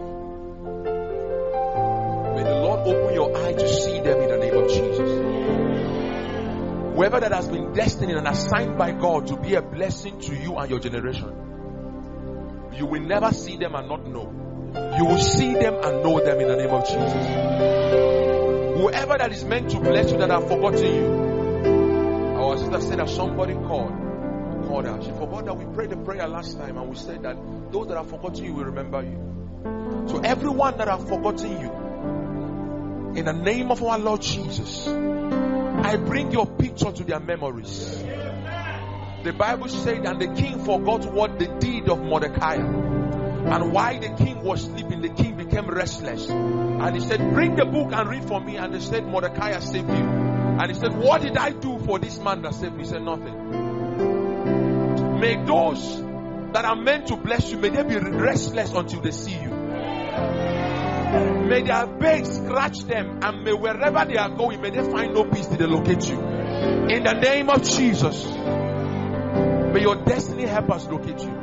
may the Lord open your eye to see them in the name of Jesus. Whoever that has been destined and assigned by God to be a blessing to you and your generation, you will never see them and not know. You will see them and know them in the name of Jesus. Whoever that is meant to bless you that have forgotten you. Our sister said that somebody called. Called her. She forgot that we prayed the prayer last time and we said that those that have forgotten you will remember you. So everyone that have forgotten you, in the name of our Lord Jesus, I bring your picture to their memories. The Bible said, and the king forgot what the deed of Mordecai. And while the king was sleeping, the king became restless. And he said, bring the book and read for me. And they said, Mordecai saved you. And he said, what did I do for this man that saved me? He said, nothing. May those that are meant to bless you, may they be restless until they see you. May their base scratch them. And may wherever they are going, may they find no peace till they locate you. In the name of Jesus, may your destiny help us locate you.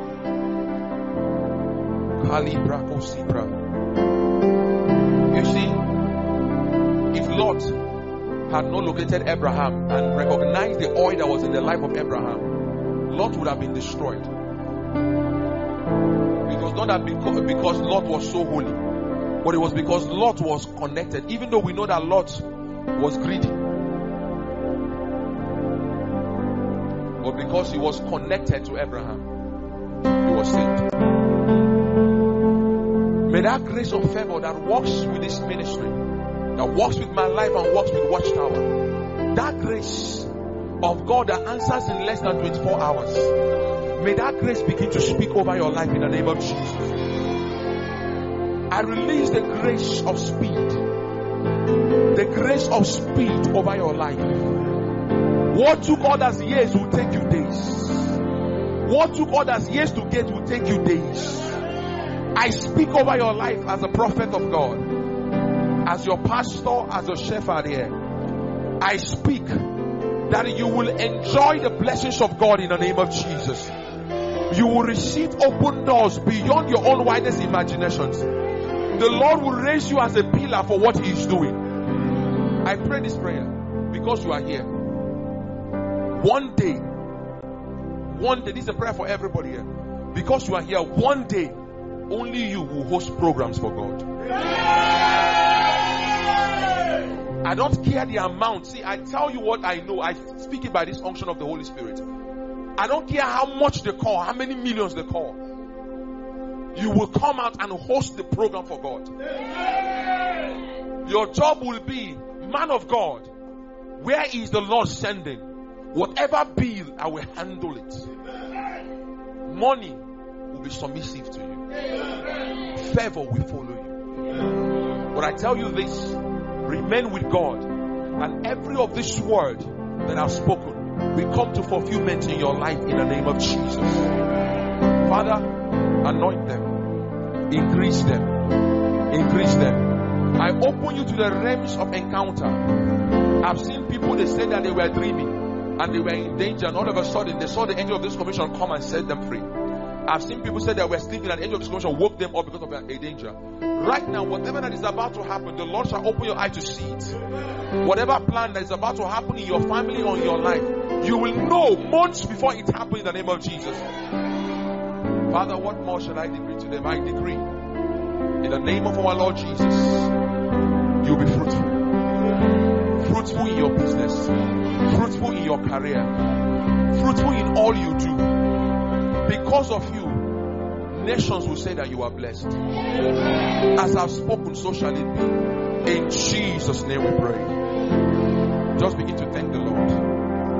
You see, if Lot had not located Abraham and recognized the oil that was in the life of Abraham, Lot would have been destroyed. It was not that because, because Lot was so holy, but it was because Lot was connected. Even though we know that Lot was greedy, but because he was connected to Abraham, he was saved. May that grace of favor that works with this ministry, that works with my life and works with Watchtower, that grace of God that answers in less than twenty-four hours, may that grace begin to speak over your life in the name of Jesus. I release the grace of speed, the grace of speed over your life. What took others years will take you days. What took others years to get will take you days. I speak over your life as a prophet of God, as your pastor, as your shepherd here. I speak that you will enjoy the blessings of God in the name of Jesus. You will receive open doors beyond your own wildest imaginations. The Lord will raise you as a pillar for what He is doing. I pray this prayer because you are here. One day, one day, this is a prayer for everybody here. Because you are here, one day, only you will host programs for God. I don't care the amount. See, I tell you what I know. I speak it by this unction of the Holy Spirit. I don't care how much they call, how many millions they call. You will come out and host the program for God. Your job will be, man of God, where is the Lord sending? Whatever bill, I will handle it. Money will be submissive to you. Favor will follow you. But I tell you this, remain with God, and every of this word that I've spoken will come to fulfillment in your life in the name of Jesus. Father, anoint them, increase them, increase them. I open you to the realms of encounter. I've seen people, they said that they were dreaming and they were in danger, and all of a sudden they saw the angel of this commission come and set them free. I've seen people say they were sleeping and the angel of this commission woke them up because of a danger. Right now, whatever that is about to happen, the Lord shall open your eye to see it. Whatever plan that is about to happen in your family or in your life, you will know months before it happens in the name of Jesus. Father, what more shall I decree to them? I decree in the name of our Lord Jesus, you'll be fruitful. Fruitful in your business, fruitful in your career, fruitful in all you do. Because of you, nations will say that you are blessed. As I've spoken, so shall it be. In Jesus' name we pray. Just begin to thank the Lord.